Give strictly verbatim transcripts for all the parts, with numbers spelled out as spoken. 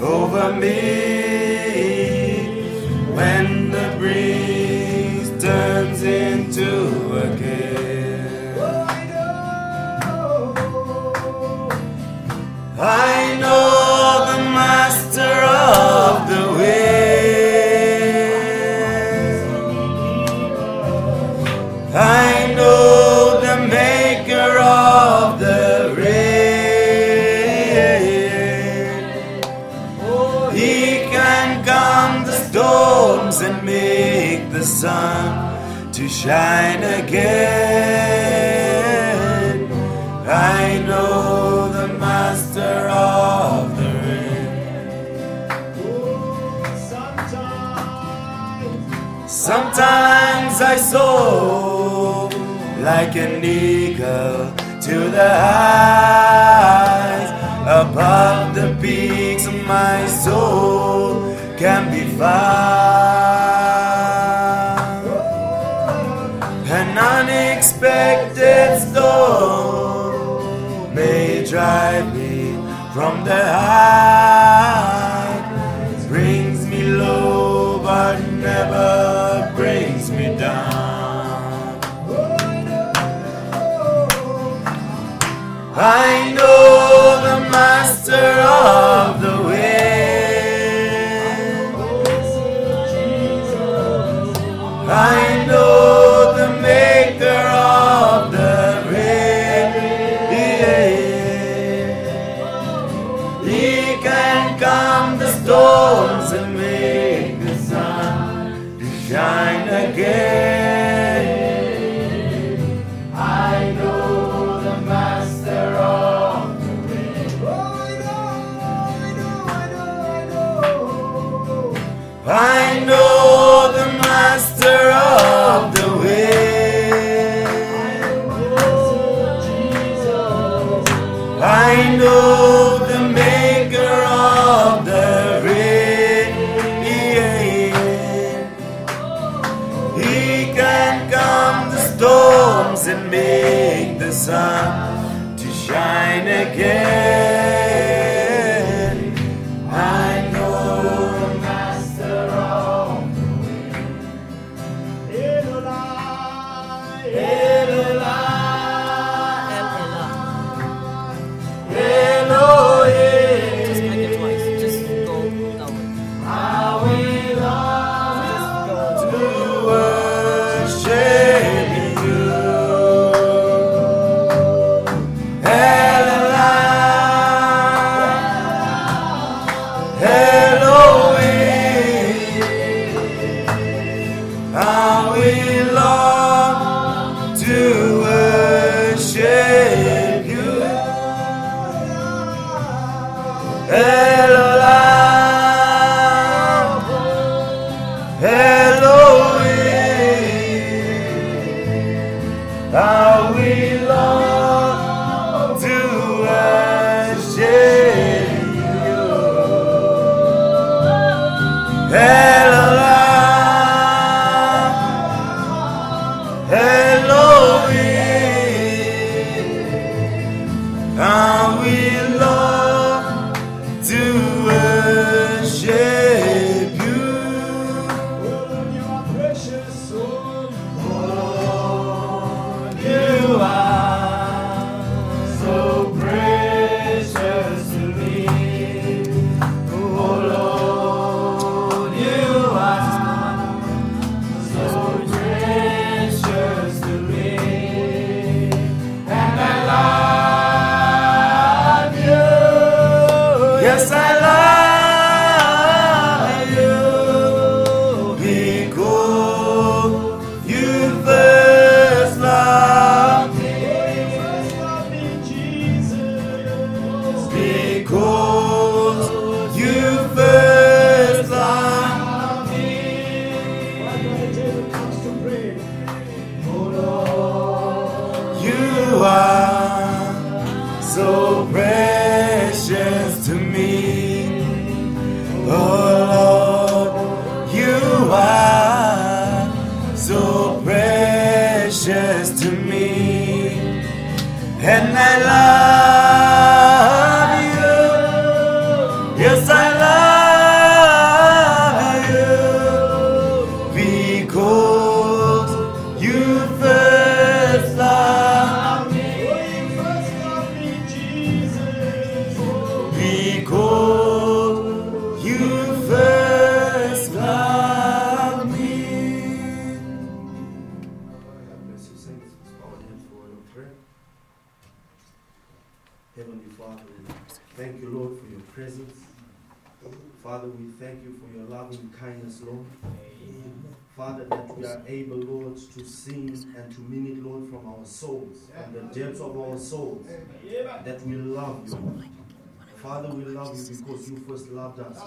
over me when the breeze turns into a gale. I know the master of the wind. I know the maker of the rain. He can calm the storms and make the sun to shine again. I know the master of the rain. Sometimes I soar like an eagle to the heights. Above the peaks of my soul can be found. An unexpected storm may drive me from the height. Brings me low but never brings me down. I know the master of the wind. I know the maker of the rain. He can calm the storms and make the sun to shine again. I know the master of the wind. I know the master of the wind. I know the maker of the rain. He can calm the storms and make the sun to shine again. I know the master of the wind. Elolai, Elolai, Elohim. Just make it twice. Just go that way. I will love to worship you. Elolai, Elohim. I will love to worship you. Elolai, Elohim. I will love to worship you. Elolai, Elohim. I will love to worship you. You are precious, oh Lord. You are so precious to me. Oh Lord, you are so precious to me. And I love you. Yes, I love you because you first loved me. Because you first loved me. You are so precious to me. Oh Lord, you are so precious to me. And I love you. Yes, I love you. because you first loved me. God bless you, saints. Bow our heads for a word of prayer. Heavenly Father, we thank you, Lord, for your presence. Father, we thank you for your loving kindness, Lord. Father, that we are able, Lord, to sing and to mean it, Lord, from our souls, from the depths of our souls, that we love you. Father, we love you because you first loved us.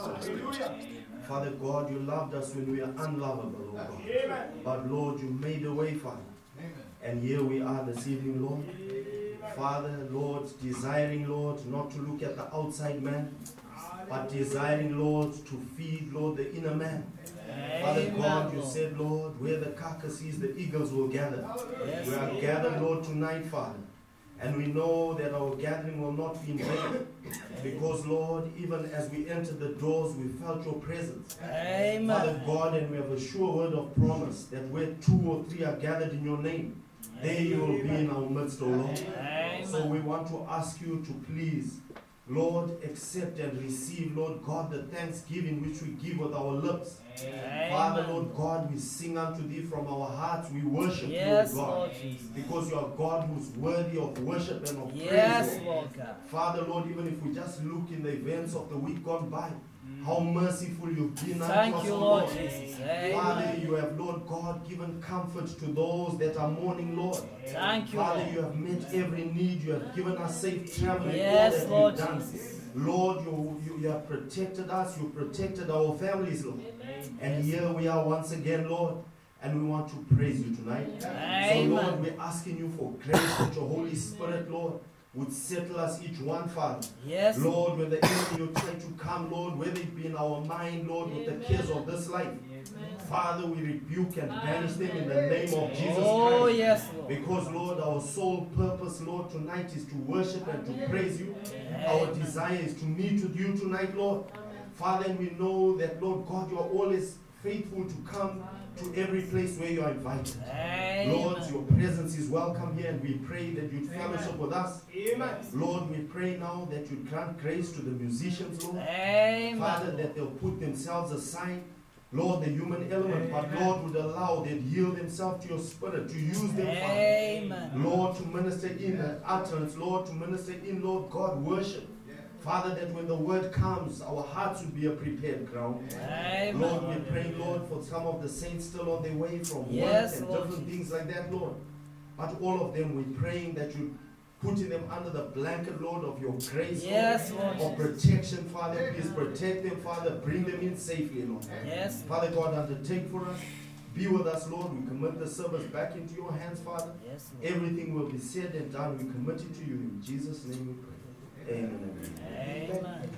Father God, you loved us when we are unlovable, oh God. But Lord, you made a way, Father. And here we are this evening, Lord. Father, Lord, desiring, Lord, not to look at the outside man, but desiring, Lord, to feed, Lord, the inner man. Father God, you said, Lord, where the carcass is, the eagles will gather. Yes, We are gathered, Lord, tonight, Father. And we know that our gathering will not be in vain. Because, Lord, even as we entered the doors, we felt your presence. Amen. Father God, and we have a sure word of promise that where two or three are gathered in your name, there you will be in our midst, O Lord. Amen. So we want to ask you to please, Lord, accept and receive, Lord God, the thanksgiving which we give with our lips. Amen. Father, Lord God, we sing unto thee from our hearts. We worship Yes, you, God. Lord Jesus. Because you are God who's worthy of worship and of Yes, praise. Lord God. Father, Lord, even if we just look in the events of the week gone by, how merciful you've been unto Thank us, you, O Lord Lord. Jesus. Father, Amen. you have, Lord God, given comfort to those that are mourning, Lord. Thank you, Father, Lord. you have met every need. You have given us safe traveling. Yes, all Lord that we've done. Jesus. Lord, you, you, you have protected us. You protected our families, Lord. And here we are once again, Lord. And we want to praise you tonight. Amen. So, Lord, we're asking you for grace that your Holy Spirit, Lord, would settle us each one, Father. Yes. Lord, when the enemy will try to come, Lord, whether it be in our mind, Lord, with the cares of this life, Father, we rebuke and banish them in the name of Jesus Oh, Christ. yes, Lord. Because, Lord, our sole purpose, Lord, tonight is to worship and to praise you. Our desire is to meet with you tonight, Lord. Father, and we know that, Lord God, you are always faithful to come to every place where you are invited. Amen. Lord, your presence is welcome here, and we pray that you'd fellowship with us. Amen. Lord, we pray now that you grant grace to the musicians, Lord. Amen. Father, that they'll put themselves aside, Lord, the human element, but Lord would allow them yield themselves to your spirit, to use them, Father. Amen. Lord, to minister in the utterance, Lord, to minister in, Lord God, worship. Father, that when the word comes, our hearts would be a prepared ground. Amen. Lord, we pray, Lord, for some of the saints still on their way from Yes, work and Lord different Jesus. things like that, Lord. But all of them, we're praying that you putting them under the blanket, Lord, of your grace, Yes, Lord, Lord of protection, Father. Please protect them, Father. Bring them in safely, Lord. Yes. Father God, undertake for us. Be with us, Lord. We commit the service back into your hands, Father. Yes, Lord. Everything will be said and done. We commit it to you. In Jesus' name we pray. Amen. Amen.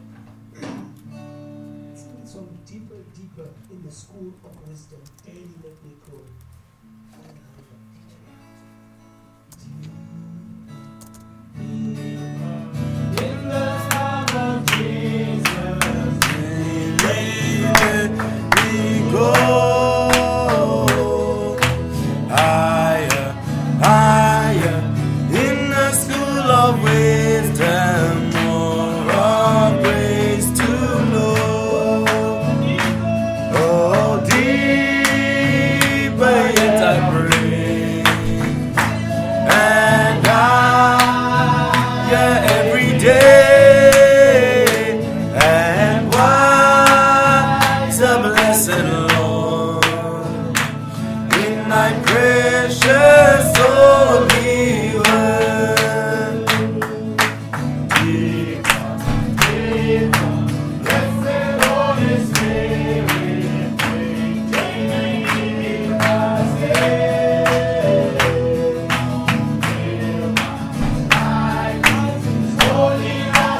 So deeper, deeper in the school of wisdom, daily let me grow. In the love of Jesus, let me go higher, higher in the school of wisdom, more of grace to know. Oh, deeper yet I pray, and higher every day, and wiser, blessed Lord, in thy precious holy word. Deeper, deeper, blessed Holy Spirit, take me deeper still. Holy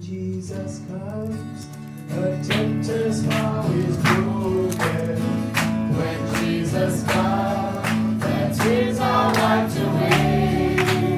Jesus comes, the tempter's power is broken. When Jesus comes, the tears are wiped away.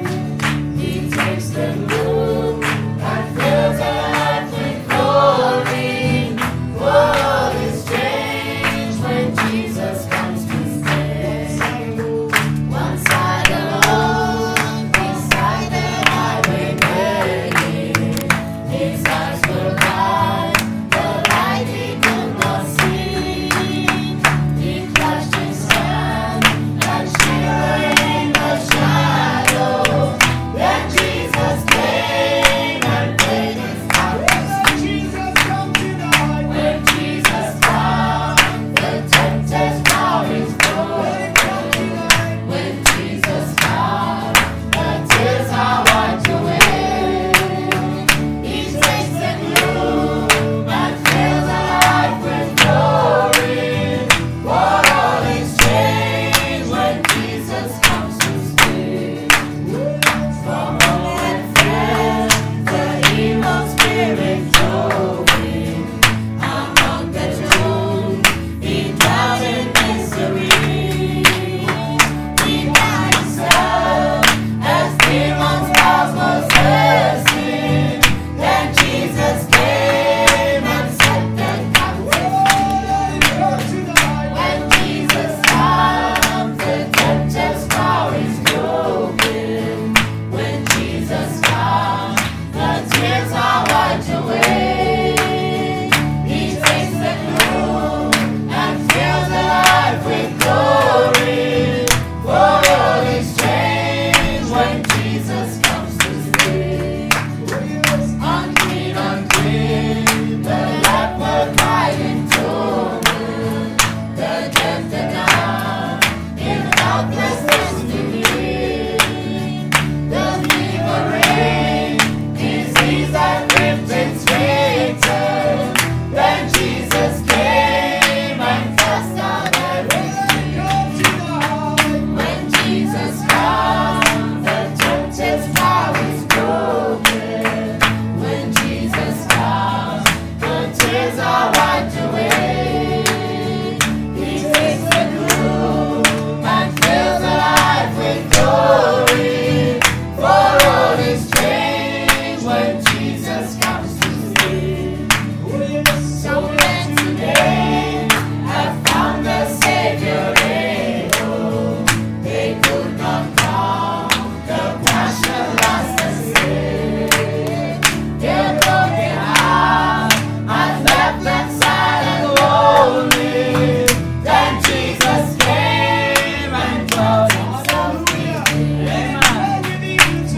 He takes the gloom and fills our life with glory. World is changed when Jesus comes to stay. One side alone, beside the highway burning. His eyes were blind, the light he could not see. He flashed his hand and shivered in the shadow. Then Jesus came and paid his price. Jesus comes tonight. When Jesus comes, the tempter's power is broken. When Jesus comes, the tears are wiped away. He takes the gloom and fills our life with glory. For all is changed when Jesus comes to stay. From home and friends, the evil spirit flowing. Among the tombs, he dwelt in misery. He died himself as demons was possessing. Then Jesus came and set them captive. When Jesus comes, the tempter's power is broken. When Jesus comes, the tears are wiped away. He takes the gloom and fills the life with glory. For all is changed when Jesus comes to stay. Unclean, unclean, the leper cried in torment. The deaf, the dumb, in helplessness to lean. The fever reigned, disease and gripped its victim. Then Jesus came and cast out every fear. When Jesus comes, the tempter's power is broken. When Jesus comes, the tears are wiped away. He takes the gloom and fills our life with glory. For all is changed when Jesus comes to stay. So men today have found the Savior able. They could not calm the passion lost and stayed. Their broken heart has left them sad and lonely. Then Jesus came and brought himself near. When Jesus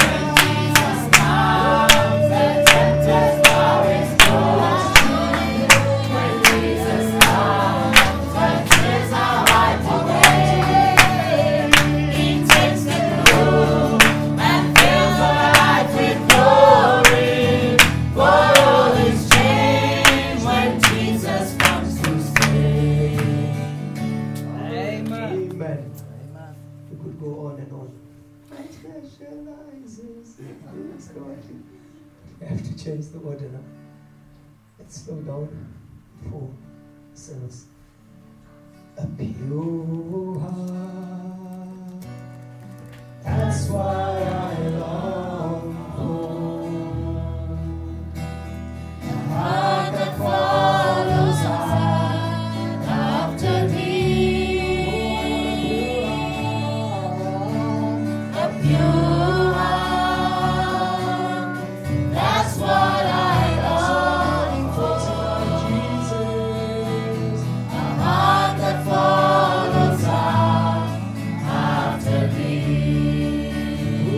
comes, the tempter's power is broken. When Jesus comes, the tears are wiped away. He takes the gloom and fills our life with glory. For all is changed when Jesus comes to stay. Amen. Amen. Amen. We could go on and on. My specializes. Yes, God. We have to change the order now. Let's slow down for service. A pure heart. That's why I long for A heart that follows after thee. A pure heart, that's what I long for. Jesus. A heart that follows after thee.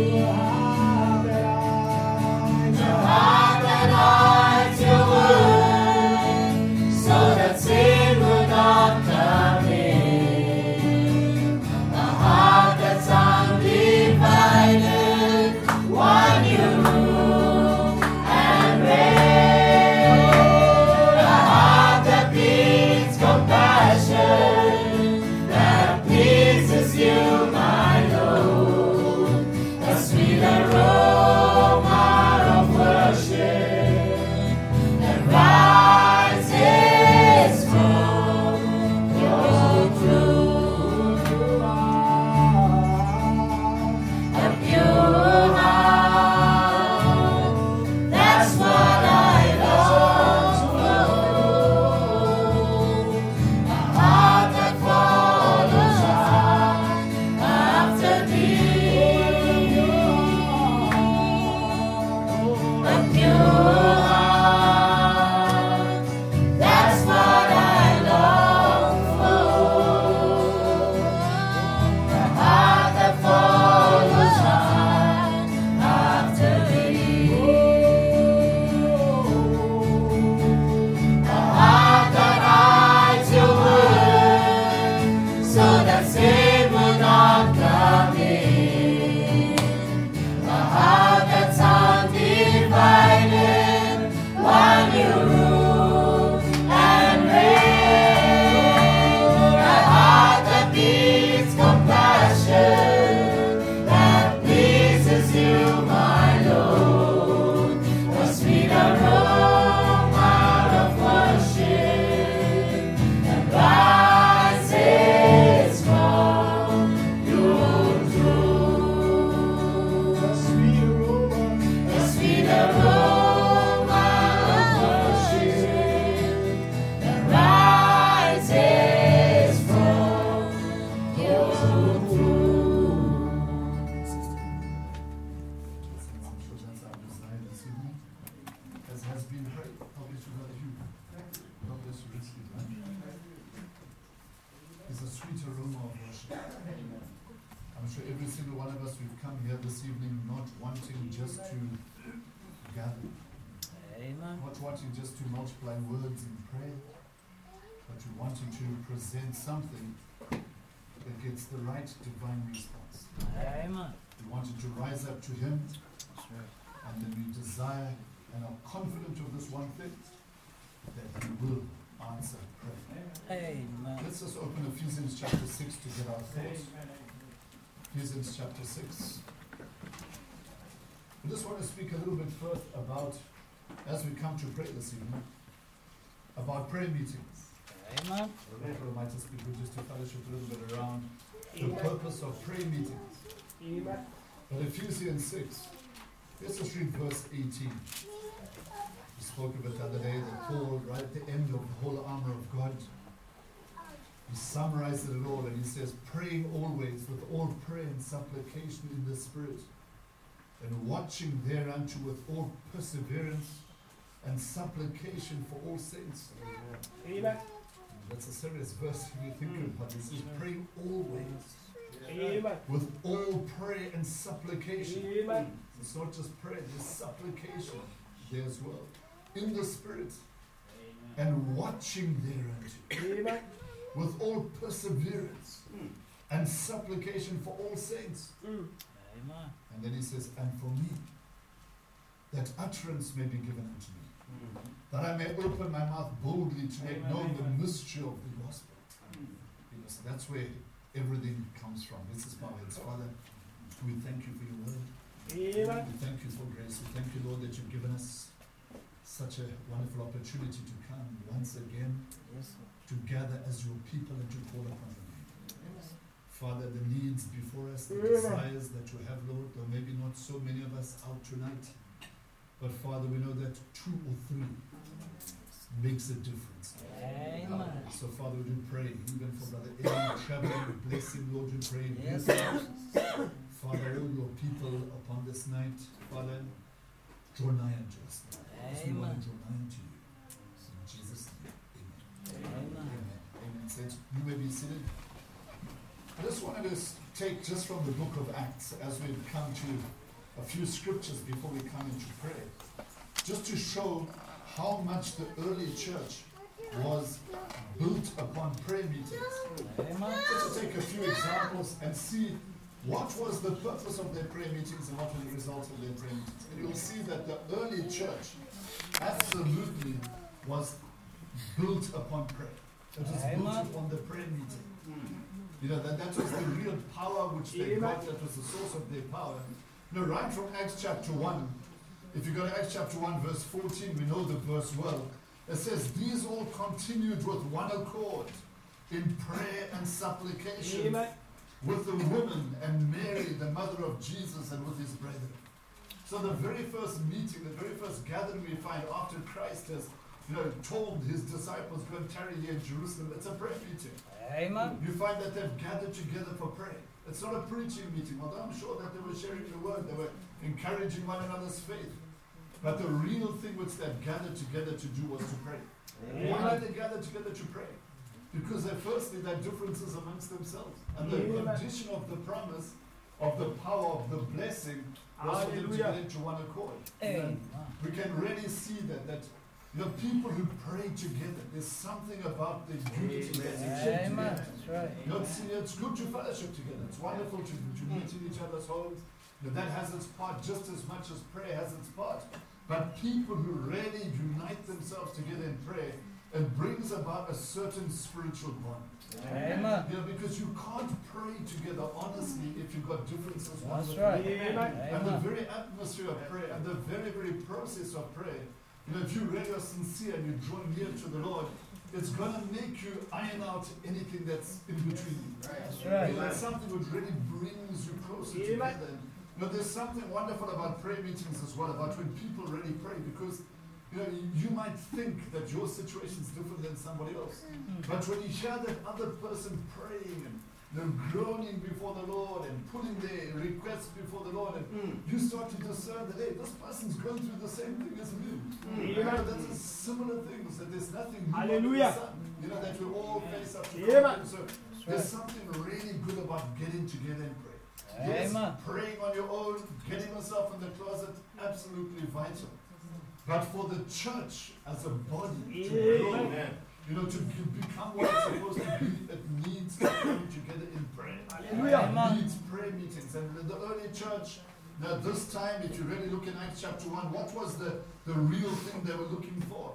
bless you, Brother Hugh. God bless you richly, man. It's a sweet aroma of worship. I'm sure every single one of us, we've come here this evening not wanting just to gather. Amen. Not wanting just to multiply words in prayer, but we wanting to present something that gets the right divine response. Amen. We wanted to rise up to Him, That's right. and then we desire and are confident of this one thing, that He will answer prayer. Amen. Let's just open Ephesians chapter six to get our thoughts. Ephesians chapter six. I just want to speak a little bit first about, as we come to pray this evening, about prayer meetings. Amen. Rebecca might just speak with just to fellowship a little bit around the purpose of prayer meetings. Amen. But Ephesians six, let's just read verse eighteen. We spoke of it the other day, that Paul, right at the end of the whole armor of God, he summarized it all and he says, praying always with all prayer and supplication in the Spirit, and watching thereunto with all perseverance and supplication for all saints. Amen. That's a serious verse if you think about it. It says, praying always Amen. with all prayer and supplication. Amen. It's not just prayer, there's supplication there as well. In the Spirit, and watching thereunto Amen. with all perseverance and supplication for all saints. Mm. Amen. And then he says, and for me, that utterance may be given unto me, that I may open my mouth boldly to make Amen. known the Amen. mystery of the gospel. Because that's where everything comes from. This is my heads. Father, we thank you for your word. Amen. We thank you for grace. We thank you, Lord, that you've given us such a wonderful opportunity to come once again Yes, Lord. to gather as your people and to call upon your name. Yes. Father, the needs before us, the Amen. desires that you have, Lord, there may be not so many of us out tonight, but Father, we know that two or three makes a difference. Amen. So Father, we do pray, even for Brother Eddie traveling, blessing, Lord, we pray. Yes, Bless Lord. Father, all your people upon this night, Father, draw nigh unto us. As we want Amen. to draw nigh unto you. In Jesus' name, amen. Amen. Amen. Amen. Saints, you may be seated. I just wanted to s- take just from the book of Acts, as we've come to a few scriptures before we come into prayer, just to show how much the early church was built upon prayer meetings. Amen. Just to take a few examples and see what was the purpose of their prayer meetings and what was the result of their prayer meetings. And you'll see that the early church absolutely was built upon prayer. It was Amen. built upon the prayer meeting. You know, that, that was the real power which they Amen. got, that was the source of their power. You know, right from Acts chapter one, if you go to Acts chapter one, verse fourteen, we know the verse well. It says, these all continued with one accord in prayer and supplication Amen. with the woman and Mary, the mother of Jesus, and with his brethren. So the very first meeting, the very first gathering we find after Christ has, you know, told his disciples, go and tarry here in Jerusalem, it's a prayer meeting. Amen. You find that they've gathered together for prayer. It's not a preaching meeting, although I'm sure that they were sharing the word, they were encouraging one another's faith. But the real thing which they've gathered together to do was to pray. Why did they gather together to pray? Because they firstly, there are differences amongst themselves. And the Amen. condition of the promise, of the power of the blessing, was for them to get Hallelujah. into one accord. You know, Amen. we can really see that, that you know, people who pray together, there's something about the unity that's achieved Amen. together. That's right. You know, it's, it's good to fellowship together. It's wonderful to, to meet in each other's homes. You know, that has its part just as much as prayer has its part. But people who really unite themselves together in prayer, it brings about a certain spiritual bond. Amen. You know, because you can't pray together honestly if you've got differences. one That's with right. another. And the Amen. very atmosphere of prayer and the very, very process of prayer, you know, if you really are sincere and you draw near to the Lord, it's going to make you iron out anything that's in between you. That's You right. know, it's something which really brings you closer Amen. together. You know, there's something wonderful about prayer meetings as well, about when people really pray, because you know, you might think that your situation is different than somebody else. But when you hear that other person praying and they're groaning before the Lord and putting their requests before the Lord, and you start to discern that, hey, this person's going through the same thing as me. Amen. know, that's a similar things, that there's nothing new under Hallelujah. the sun. You know, that we all face up to Amen. problems. So there's something really good about getting together and pray. Yes, Amen. praying on your own, getting yourself in the closet, absolutely vital. But for the church as a body to grow, Amen. you know, to be- become what it's supposed to be, it needs to come together in prayer. Hallelujah. It needs prayer meetings. And in the early church, now this time, if you really look in Acts chapter one, what was the, the real thing they were looking for?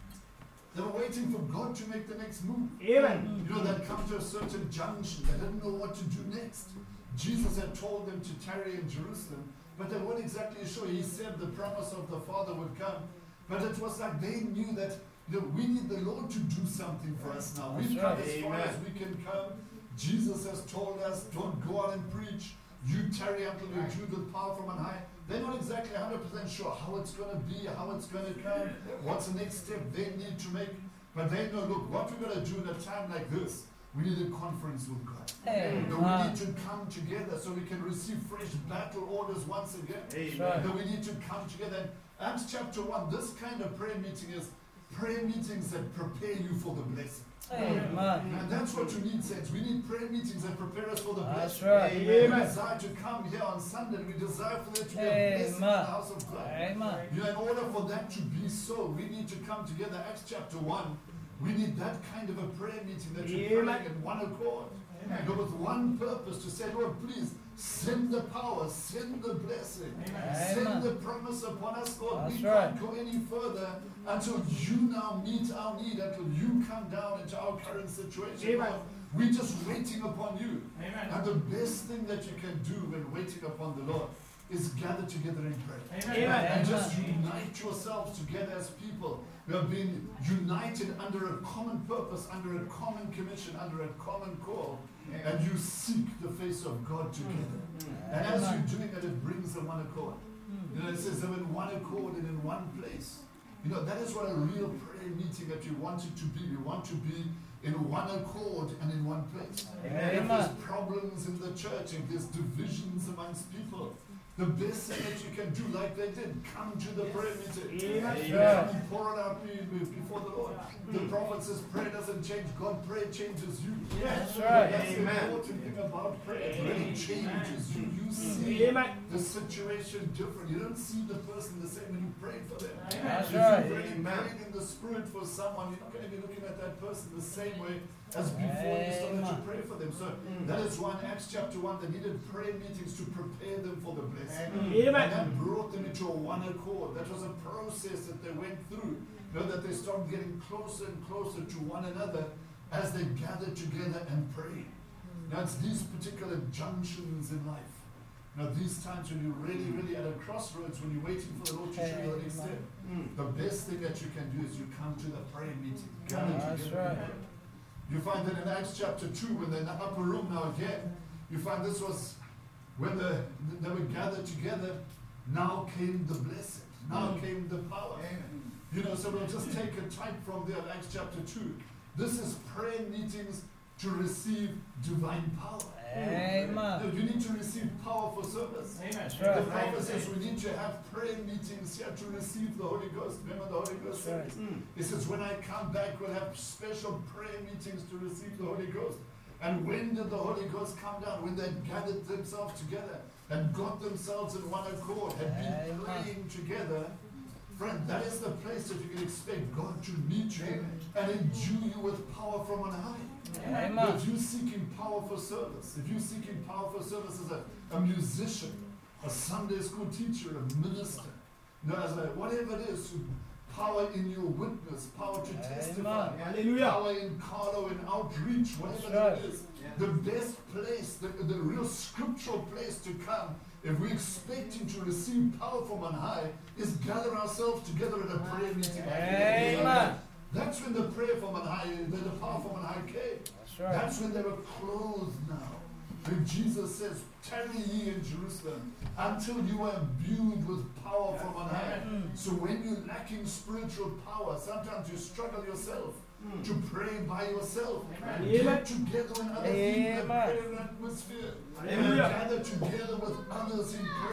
They were waiting for God to make the next move. Amen. You know, they'd come to a certain junction. They didn't know what to do next. Jesus had told them to tarry in Jerusalem, but they weren't exactly sure. He said the promise of the Father would come. But it was like they knew that, you know, we need the Lord to do something for us now. We've That's come right. as far Amen. as we can come. Jesus has told us, don't go out and preach. You tarry until you're endued with power from on high. They're not exactly one hundred percent sure how it's going to be, how it's going to come, what's the next step they need to make. But they know, look, what we're going to do in a time like this, we need a conference with God. Amen. That we need to come together so we can receive fresh battle orders once again. Right. That we need to come together. And Acts chapter one, this kind of prayer meeting is prayer meetings that prepare you for the blessing. Amen. And that's what you need, saints. We need prayer meetings that prepare us for the That's blessing. right. We Amen. desire to come here on Sunday. We desire for there to be a blessing in the Amen. house of God. Amen. You know, in order for that to be so, we need to come together. Acts chapter one, we need that kind of a prayer meeting that you're Amen. praying in one accord. You know, with one purpose to say, Lord, please send the power, send the blessing, send Amen. the promise upon us, Lord. That's we right. can't go any further until you now meet our need, until you come down into our current situation. Amen. Lord. We're just waiting upon you. And the best thing that you can do when waiting upon the Lord is gather together in prayer. Amen. And just unite yourselves together as people. We have been united under a common purpose, under a common commission, under a common call. And you seek the face of God together. And as you're doing it, it brings them one accord. You know, it says they're in one accord and in one place. You know, that is what a real prayer meeting that you want it to be. You want to be in one accord and in one place. And if there's problems in the church, if there's divisions amongst people, the best thing that you can do, like they did, come to the prayer meeting. Amen. You come and pour it out be- be- before the Lord. The prophet says prayer doesn't change God, prayer changes you. That's right. That's the Amen. important thing about prayer. It really changes you. You see Amen. the situation different. You don't see the person the same when you prayed for them. That's If right. you really Amen. prayed in the spirit for someone, you're not going to be looking at that person the same way as before you started to Amen. pray for them. So that is why in Acts chapter one, they needed prayer meetings to prepare them for the blessing. Amen. And that brought them into a one accord. That was a process that they went through. You know, that they started getting closer and closer to one another as they gathered together and prayed. Now it's these particular junctions in life. Now these times when you're really, really at a crossroads, when you're waiting for the Lord to show you the next step, the best thing that you can do is you come to the prayer meeting. Gather That's together. right. You find that in Acts chapter two, when they're in the upper room now again, you find this was when the, they were gathered together, now came the blessing, now came the power. You know, so we'll just take a type from there, Acts chapter two. This is prayer meetings to receive divine power. Amen. You need to receive power for service. That's The right. prophet says we need to have prayer meetings here to receive the Holy Ghost. Remember the Holy Ghost? That's right. service? He says, when I come back, we'll have special prayer meetings to receive the Holy Ghost. And when did the Holy Ghost come down? When they gathered themselves together and got themselves in one accord, had been Amen. praying together. Friend, that is the place that you can expect God to meet you and endue you with power from on high. Amen. If you're seeking power for service, if you're seeking power for service as a, a musician, a Sunday school teacher, a minister, you know, as a, whatever it is, power in your witness, power to testify, Hallelujah. power in Carlo, in outreach, whatever That's that is, the best place, the, the real scriptural place to come, if we're expecting to receive power from on high, is gather ourselves together in a prayer meeting. Amen. That's when the prayer from on high, the, the power from on high came. That's right. That's when they were clothed now. When Jesus says, tarry ye in Jerusalem until you are imbued with power from on high. So when you're lacking spiritual power, sometimes you struggle yourself to pray by yourself. Get together in other people and Amen. prayer atmosphere. And Hallelujah. gather together with others in prayer.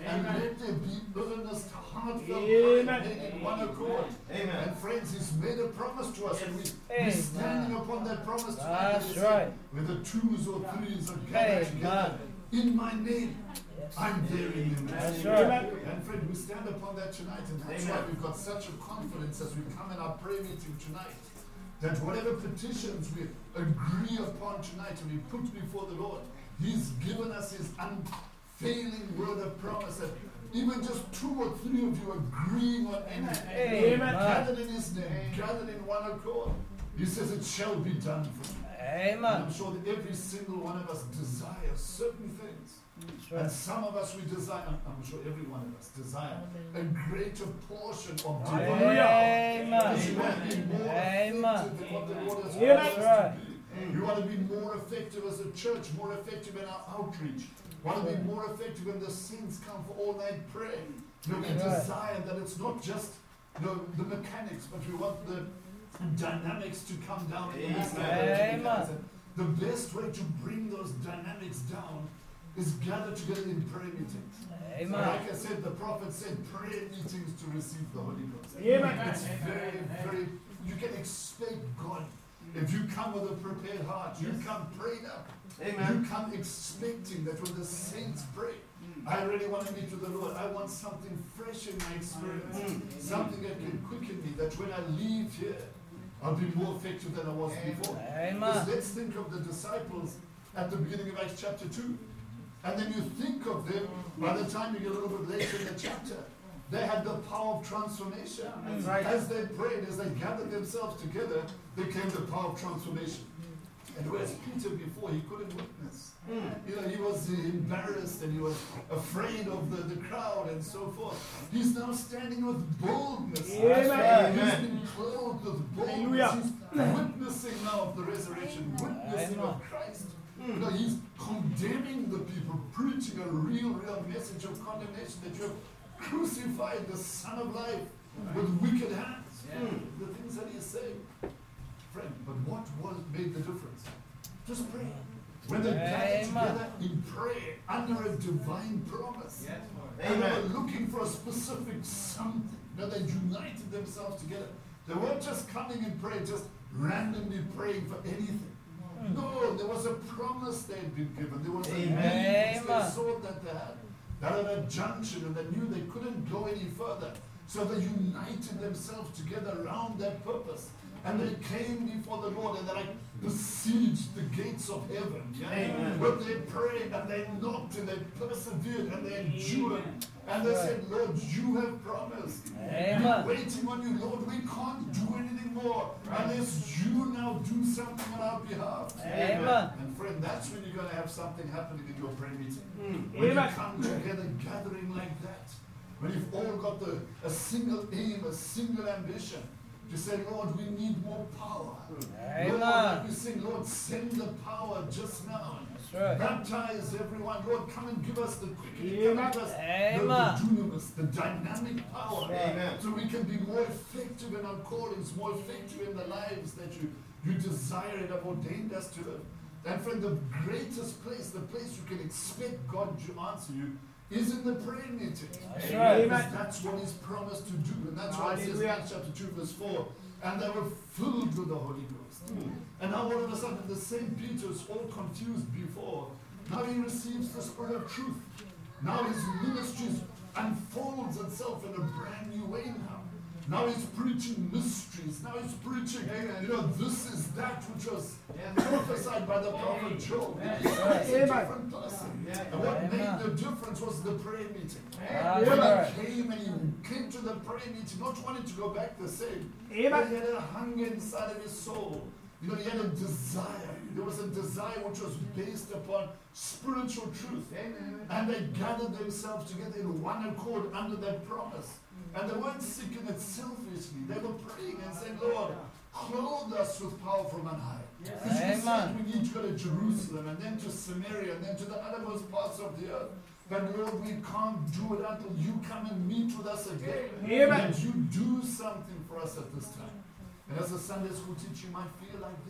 And let there be earnest, heartfelt Amen. praying in one accord. Amen. And friends, He's made a promise to us, and we, we're Amen. standing upon that promise tonight. That's He said, right. where the twos or threes are gathered together Amen. in my name, Yes. I'm there in them. That's right. And friend, we stand upon that tonight, and that's Amen. why we've got such a confidence as we come in our prayer meeting tonight, that whatever petitions we agree upon tonight and we put before the Lord, He's given us His unfailing word of promise that even just two or three of you agreeing on anything, Amen. gathered in His name, gathered in one accord, He says it shall be done for you. And Amen. I'm sure that every single one of us desires certain things. That's And right. some of us, we desire, I'm, I'm sure every one of us desire a greater portion of divine Amen. because you want to be more Amen. effective in what the Lord has Yes, called us right. to be. You want to be more effective as a church, more effective in our outreach. Want to be more effective when the saints come for all night prayer. You know, we Right. desire that it's not just you know, the mechanics, but we want the dynamics to come down. in the midst of Amen. it. And the best way to bring those dynamics down is gather together in prayer meetings. Amen. Like I said, the prophet said, prayer meetings to receive the Holy Ghost. Amen. It's very, very, you can expect God. If you come with a prepared heart, you come prayed up. Amen. You come expecting that when the saints pray, I really want to meet with the Lord. I want something fresh in my experience. Something that can quicken me, that when I leave here, I'll be more effective than I was before. Because Amen. let's think of the disciples at the beginning of Acts chapter two. And then you think of them by the time you get a little bit later in the chapter. They had the power of transformation. That's right. As they prayed, as they gathered themselves together, there came the power of transformation. And whereas Peter before, he couldn't witness. You know, he was embarrassed and he was afraid of the, the crowd and so forth. He's now standing with boldness. Amen. He's been clothed with boldness. Hallelujah. He's witnessing now of the resurrection, witnessing of Christ. You know, he's condemning the people, preaching a real, real message of condemnation that you have crucified the Son of Life with wicked hands. The things that he's saying. Friend, but what was made the difference? Just pray. When they gathered Amen. together in prayer under a divine promise. And they Amen. were looking for a specific something. You know, they united themselves together. They weren't just coming and praying, just randomly praying for anything. No, there was a promise they had been given. There was a need Amen. which they saw that they had. That at a junction, and they knew they couldn't go any further. So they united themselves together around that purpose. And they came before the Lord and they like besieged the gates of heaven. Yeah? Amen. But they prayed and they knocked and they persevered and they endured. And they said, Lord, you have promised. Amen. We're waiting on you, Lord. We can't do anything more unless you now do something on our behalf. Amen. And friend, that's when you're going to have something happening in your prayer meeting. When you come together gathering like that. When you've all got the, a single aim, a single ambition. To say, Lord, we need more power. Amen. Lord, like we sing, Lord, send the power just now. That's right. Baptize everyone. Lord, come and give us the quickening. Come and give us the, Amen. the dunamis, the dynamic power. Amen. So we can be more effective in our callings, more effective in the lives that you, you desire and have ordained us to live. And friend, the greatest place, the place you can expect God to answer you, is in the prayer meeting. That's right. Because that's what He's promised to do. And that's why it says in Acts chapter two, verse four, and they were filled with the Holy Ghost. And now all of a sudden, the same Peter is all confused before. Now he receives the Spirit of truth. Now his ministry unfolds itself in a brand new way now. Now he's preaching mysteries. Now he's preaching, you know, this is that which was prophesied by the prophet Job. He's a different person. And what made the difference was the prayer meeting. When he came and he came to the prayer meeting, not wanting to go back the same. But he had a hunger inside of his soul. You know, he had a desire. There was a desire which was based upon spiritual truth. And they gathered themselves together in one accord under that promise. And they weren't seeking it selfishly. They were praying and saying, Lord, clothe us with power from on high. Because you said we need to go to Jerusalem and then to Samaria and then to the uttermost parts of the earth. But Lord, we can't do it until you come and meet with us again. Amen. And you do something for us at this time. And as a Sunday school teacher, you might feel like that.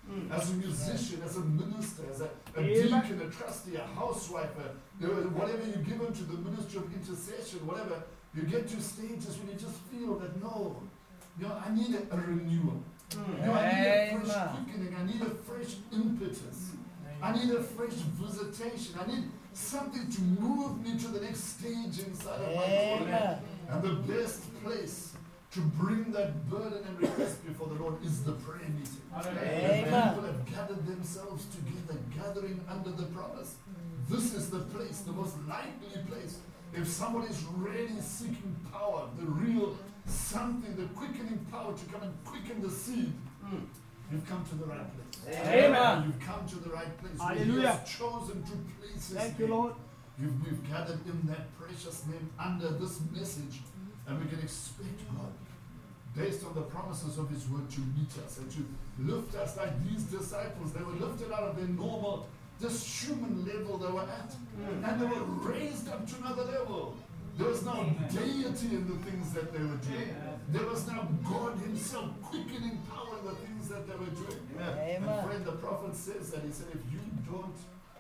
as a musician, as a minister, as a, a Amen. deacon, a trustee, a housewife, a, you know, whatever you give unto the ministry of intercession, whatever, you get to stages when you just feel that no, you know, I need a, a renewal. You know, I need a fresh Amen. quickening. I need a fresh impetus. I need a fresh visitation. I need something to move me to the next stage inside of my calling. Amen. And the best place to bring that burden and request before the Lord is the prayer meeting. Amen. Where people have gathered themselves together, gathering under the promise. This is the place, the most likely place. If somebody is really seeking power, the real something, the quickening power to come and quicken the seed, you've come to the right place. Amen. You've come to the right place. Where He Hallelujah. has chosen to place His Thank you, name. Lord. You've, we've gathered in that precious name under this message, and we can expect God, based on the promises of His word, to meet us and to lift us like these disciples. They were lifted out of their normal, this human level they were at, and they were raised up to another level. There was now deity in the things that they were doing. There was now God Himself quickening power in the things that they were doing. And Amen. friend, the prophet says that he said, if you don't,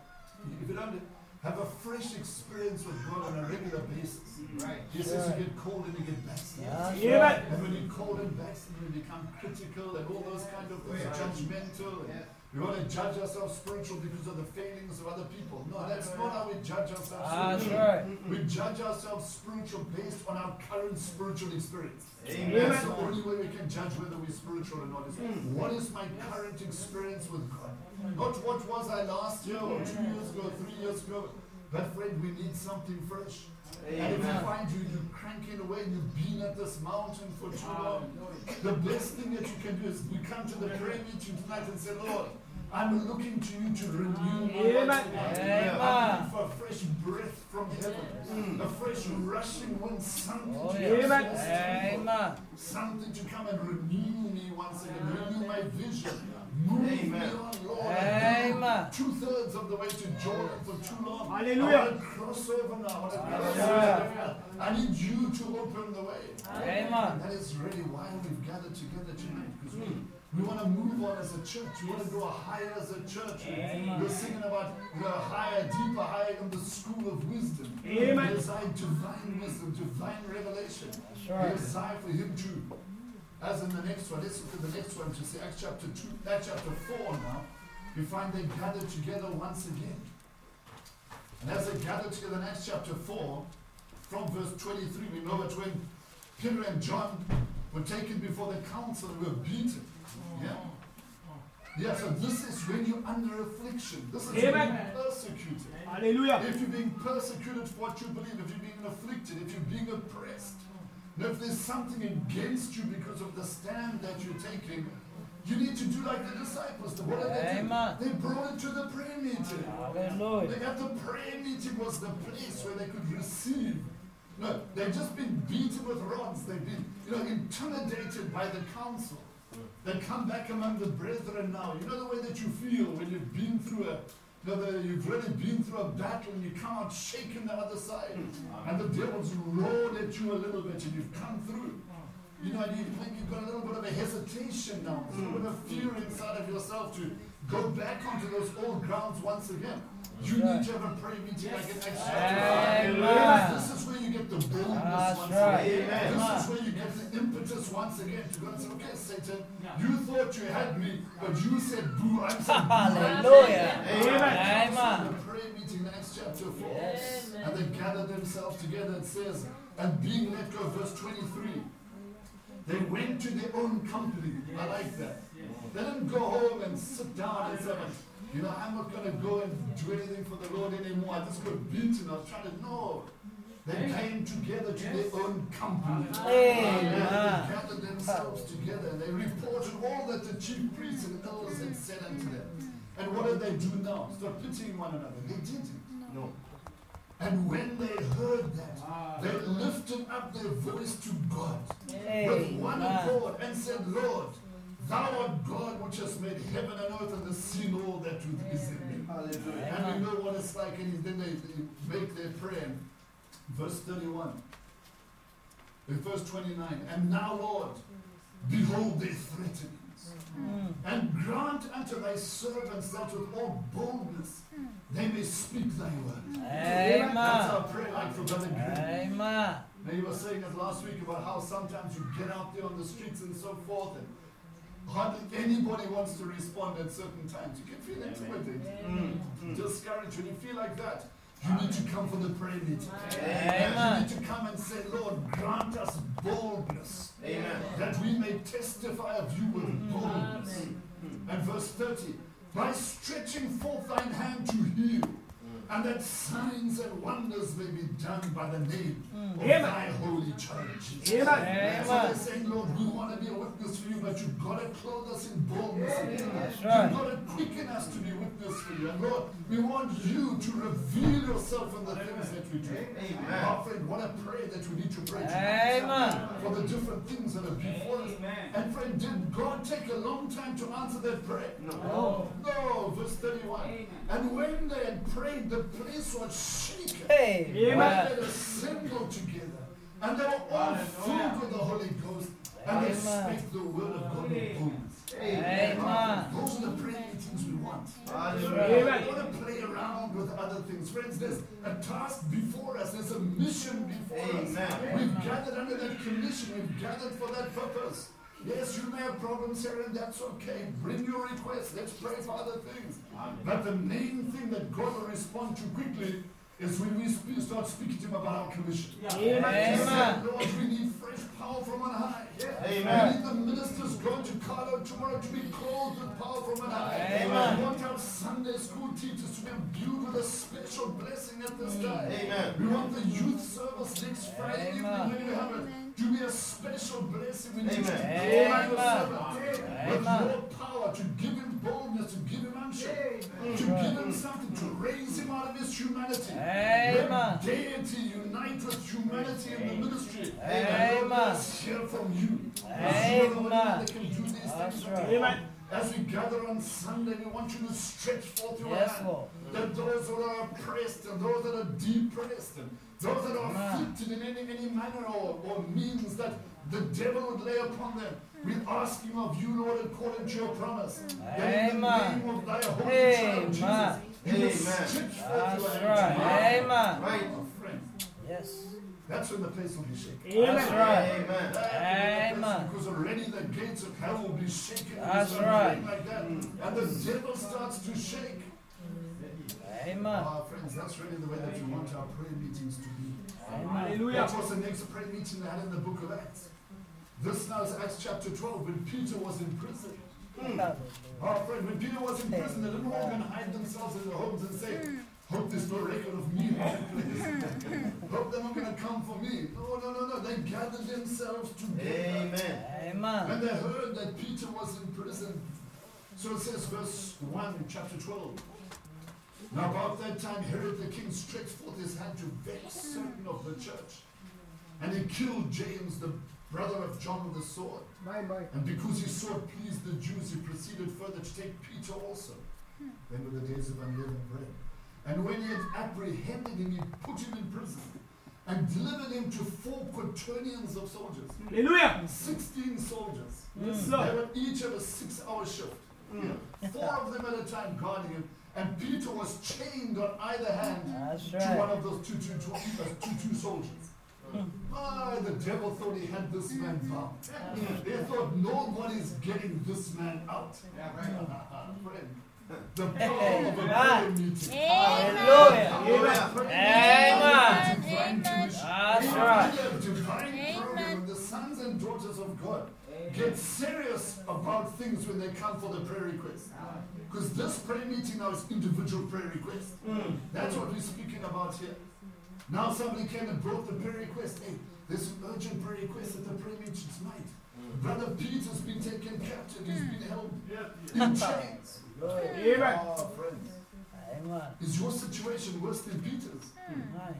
if you don't have a fresh experience with God on a regular basis, Right. he says you get cold and you get backslid. That's Yeah. right. And when you cold and backslid, you become critical and all those kind of things, judgmental. And we want to judge ourselves spiritual because of the failings of other people. No, that's not how we judge ourselves That's spiritual. right. We judge ourselves spiritual based on our current spiritual experience. Amen. That's the only way we can judge whether we're spiritual or not. Is what is my current experience with God? Not what was I last year or two years ago, three years ago. But friend, we need something fresh. And if you Amen. find you, you're cranking away, you've been at this mountain for too long, the best thing that you can do is we come to the prayer meeting tonight and say, Lord, I'm looking to you to renew my Amen. life again. Amen. I'm looking for a fresh breath from heaven, a fresh rushing wind, something Oh, to yeah. come Amen. and Amen. something to come and renew me once again, renew my vision, move me Amen. on, Lord. I've Amen. been two-thirds of the way to Jordan for too long. Hallelujah. I want to cross over now. I want to cross Hallelujah. over. I need you to open the way. Amen. That is really why we've gathered together tonight, because we, we want to move on as a church. We want to go higher as a church. Amen. We're singing about the higher, deeper, higher in the school of wisdom. Amen. We desire divine wisdom, divine revelation. That's We right. desire for Him to, as in the next one, let's look at the next one, to see Acts chapter two, Acts chapter four now. We find they gathered together once again. And as they gathered together in Acts chapter four, from verse twenty-three, we know that when Peter and John were taken before the council and were beaten. Yeah? Yeah, so this is when you're under affliction. This is when Amen. you're persecuted. Hallelujah. If you're being persecuted for what you believe, if you're being afflicted, if you're being oppressed, and if there's something against you because of the stand that you're taking, you need to do like the disciples. What did they do? Amen. They brought it to the prayer meeting. Hallelujah. They got the prayer meeting was the place where they could receive. No, they've just been beaten with rods. They've been, you know, intimidated by the council. They come back among the brethren now. You know the way that you feel when you've been through a, you know, the, you've really been through a battle and you come out shaking the other side. And the devil's roared at you a little bit and you've come through. You know, and you think you've got a little bit of a hesitation now, a little bit of fear inside of yourself to go back onto those old grounds once again. You need to have a prayer meeting like an Acts chapter five. Amen. This is where you get the boldness That's once right. again. Amen. This is where you get the impetus once again to go and say, okay, Satan, you thought you had me, but you said boo, I'm saying boo. Hallelujah. Amen. So Amen. the prayer meeting in Acts chapter four. Yes. And they gathered themselves together, it says, and being let go, verse twenty-three. They went to their own company. I like that. They didn't go home and sit down and say, you know, I'm not going to go and do anything for the Lord anymore. I just got beaten. I was trying to, no. They came together to their own company. Amen. They gathered themselves together and they reported all that the chief priests and elders had said unto them. And what did they do now? Start pitying one another. They didn't. No. And when they heard that, they lifted up their voice to God with one Amen. accord and said, Lord, Thou art God which has made heaven and earth and the sea and all that is in them. Hallelujah. And we know what it's like, and then they, they make their prayer. Verse thirty-one. In verse twenty-nine. And now, Lord, behold their threatenings. Mm. And grant unto thy servants that with all boldness they may speak thy word. That's our Amen. prayer like for Brother Green. Amen. Now you were saying it last week about how sometimes you get out there on the streets and so forth and hardly anybody wants to respond at certain times. You can feel intimidated, Mm. discouraged. When you feel like that, you need to come for the prayer meeting. Amen. You need to come and say, Lord, grant us boldness, Amen. that we may testify of you with boldness. And verse thirty, by stretching forth thine hand to heal, and that signs and wonders may be done by the name of thy holy church. Amen. That's why they're saying, Lord, we want to be a witness for you, but you've got to clothe us in boldness. That's You've right. got to quicken us to be witness for you. And Lord, we want you to reveal yourself in the things that we do. Amen. Our friend, what a prayer that we need to pray tonight Amen. for the different things that are before us. And friend, did God take a long time to answer that prayer? No. No, verse thirty-one. And when they had prayed, the place was shaken. Hey. When Amen. they had assembled together, and they were all filled with the Holy Ghost, and they Amen. spake the word of God with boldness. Amen. Those are the prayer meetings we want. Hallelujah. We don't want to play around with other things. Friends, there's a task before us. There's a mission before us. Amen. We've gathered under that commission. We've gathered for that purpose. Yes, you may have problems here and that's okay. Bring your requests. Let's pray for other things. But the main thing that God will respond to quickly is when we sp- start speaking to Him about our commission. Amen. He said, Lord, we need fresh power from on high. Amen. We need the ministers going to Carlo tomorrow to be clothed with power from on high. Amen. We want our Sunday school teachers to be imbued with a special blessing at this time. Amen. We want the youth service next Friday evening Amen. when you have it to be a special blessing. We need Amen. you to provide your Amen. servant with Amen. your power, to give him boldness, to give him unction, to give him something, to raise him out of his humanity. Amen. Let deity unite with humanity in the ministry. Amen. Let's hear from you. Because you're the only one that can do these That's things. right. As we gather on Sunday, we want you to stretch forth your Yes, hand. Lord. That those who are oppressed and those that are depressed and those that are Amen. afflicted in any, any manner or, or means that the devil would lay upon them, we're asking of you, Lord, according to your promise, that in the Amen. name of thy holy Amen. child, Jesus, you will Amen. stretch forth your That's hand right. tonight. Amen. Right. Oh, friend, Yes. that's when the place will be shaken. That's right. Amen. Amen. Because already the gates of hell will be shaken. That's It's not right. going like that. And the devil starts to shake. Amen. Ah, friends, that's really the way that we want our prayer meetings to be. Amen. What was the next prayer meeting they had in the book of Acts? This now is Acts chapter twelve, when Peter was in prison. Our friend, when Peter was in prison, they didn't all go and hide themselves in their homes and say, hope there's no record of me in that place. Hope they're not going to come for me. No, no, no, no. They gathered themselves together. Amen. Amen. When they heard that Peter was in prison. So it says, verse one, chapter twelve. Now about that time, Herod the king stretched forth his hand to vex certain of the church. And he killed James, the brother of John, with the sword. My, my. And because his sword pleased the Jews, he proceeded further to take Peter also. Then were the days of unleavened bread. And when he had apprehended him, he put him in prison and delivered him to four quaternions of soldiers. Hallelujah. Sixteen soldiers. Yes, They sir. were each at a six-hour shift. Four of them at a time guarding him. And Peter was chained on either hand That's to one right. of those two, two, two, uh, two, two soldiers. Ah, the devil thought he had this man bound. They thought nobody's getting this man out. Friend, the power of a prayer meeting. Hallelujah. Amen. Amen. Divine commission. That's We right. need a divine program when the sons and daughters of God get serious about things when they come for the prayer request. Because this prayer meeting now is individual prayer request. That's what we're speaking about here. Now somebody came and brought the prayer request. Hey, there's an urgent prayer request at the prayer meeting tonight. Brother Peter's been taken captive. He's been held in chains. Amen. Oh, friends. Amen. Is your situation worse than Peter's? Amen.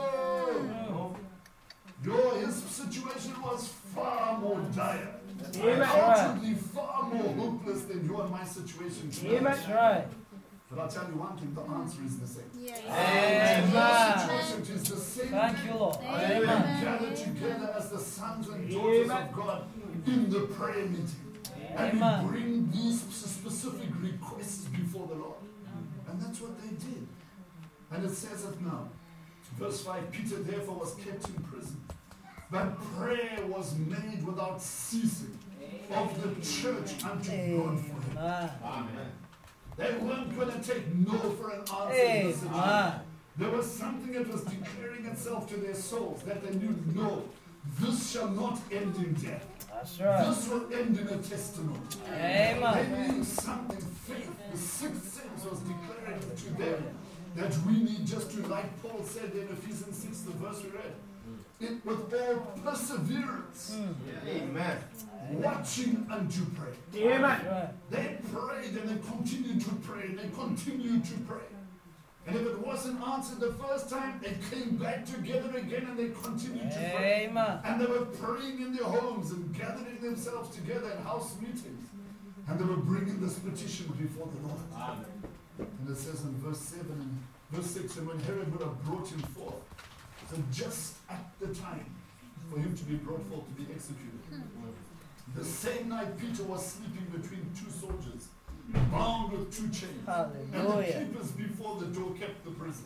No. Your, his situation was far more dire. Amen. Ultimately far more hopeless than your and my situation tonight. Amen. That's right. But I'll tell you one thing, the answer is the same. Amen. Your situation is the same. Thank you, Lord. We Amen. gather together as the sons and daughters Amen. of God in the prayer meeting. And Amen. we bring these specific requests before the Lord. And that's what they did. And it says it now. Verse five, Peter therefore was kept in prison. But prayer was made without ceasing of the church unto God for him. Amen. They weren't going to take no for an answer in this situation. Amen. There was something that was declaring itself to their souls that they knew, no, this shall not end in death. That's right. This will end in a testimony. Amen. They knew something, faith, the sixth sense was declaring to them that we need just to, like Paul said in Ephesians six, the verse we read, it with all perseverance, Amen. watching unto pray. That's right. They prayed and they continued to pray and they continued to pray. And if it wasn't answered the first time, they came back together again and they continued to pray. Amen. And they were praying in their homes and gathering themselves together in house meetings. And they were bringing this petition before the Lord. Amen. And it says in verse seven and verse six, and when Herod would have brought him forth, so just at the time for him to be brought forth to be executed, the same night Peter was sleeping between two soldiers, bound with two chains. And the Hallelujah. keepers before the door kept the prison.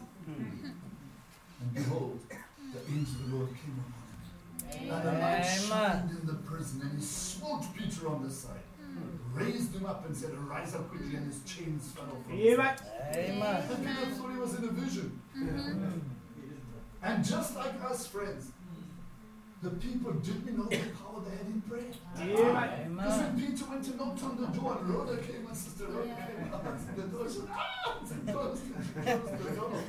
And behold, the angel of the Lord came upon him. And the light shined in the prison, and he smote Peter on the side, raised him up and said, rise up quickly, and his chains fell off from his neck. Amen. And Peter thought he was in a vision. And just like us, friends, the people didn't know the power they had in prayer. Because Amen. when Peter went and knocked on the door, and Rhoda came, and Sister Rhoda came up and the door, she said, ah! And closed closed the door.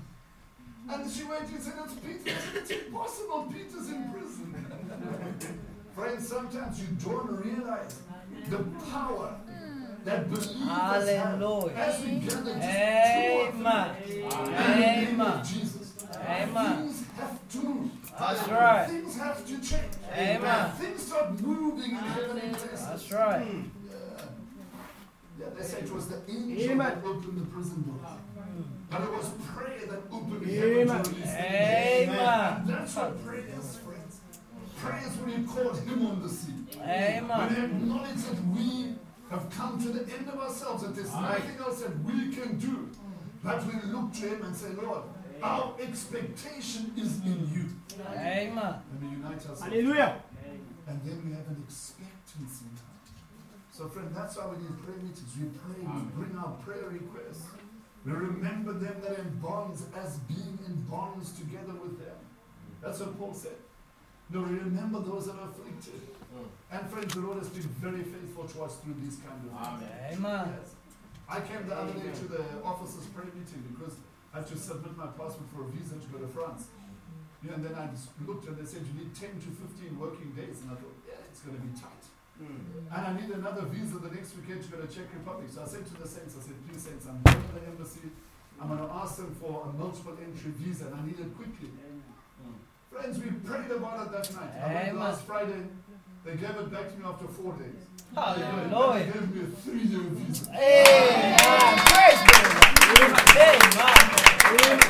And she went and said, it's Peter. I said, it's impossible. Peter's in prison. Friends, sometimes you don't realize the power that believers Hallelujah. have as we gather just two or three Amen. in the name Amen. of Jesus. Amen. Things have to move. That's right. Things have to change. Amen. Things start moving in heavenly places. That's right. Yeah. Yeah, they say it was the angel that opened the prison doors. But it was prayer that opened heaven to release the angel. Amen. And that's what prayer is, friends. Prayer is when you call him on the scene. When Amen. we acknowledge that we have come to the end of ourselves, that there's nothing else that we can do, but we look to him and say, Lord, our expectation is in you. Amen. And we unite ourselves. Hallelujah. And then we have an expectancy time. So, friend, that's why we need prayer meetings. We pray, we bring our prayer requests. We remember them that are in bonds as being in bonds together with them. That's what Paul said. No, we remember those that are afflicted. And friends, the Lord has been very faithful to us through these kind of things. Amen. Yes. I came the other day to the officers' prayer meeting because I had to submit my passport for a visa to go to France. Yeah, and then I just looked and they said you need ten to fifteen working days. And I thought, yeah, it's going to be tight. And I need another visa the next weekend to go to Czech Republic. So I said to the saints, I said, please saints, I'm going to the embassy. I'm going to ask them for a multiple entry visa and I need it quickly. Friends, we prayed about it that night. I went Amen. last Friday. They gave it back to me after four days. They Hallelujah. gave me a three-year visa. Amen. Praise God. Amen.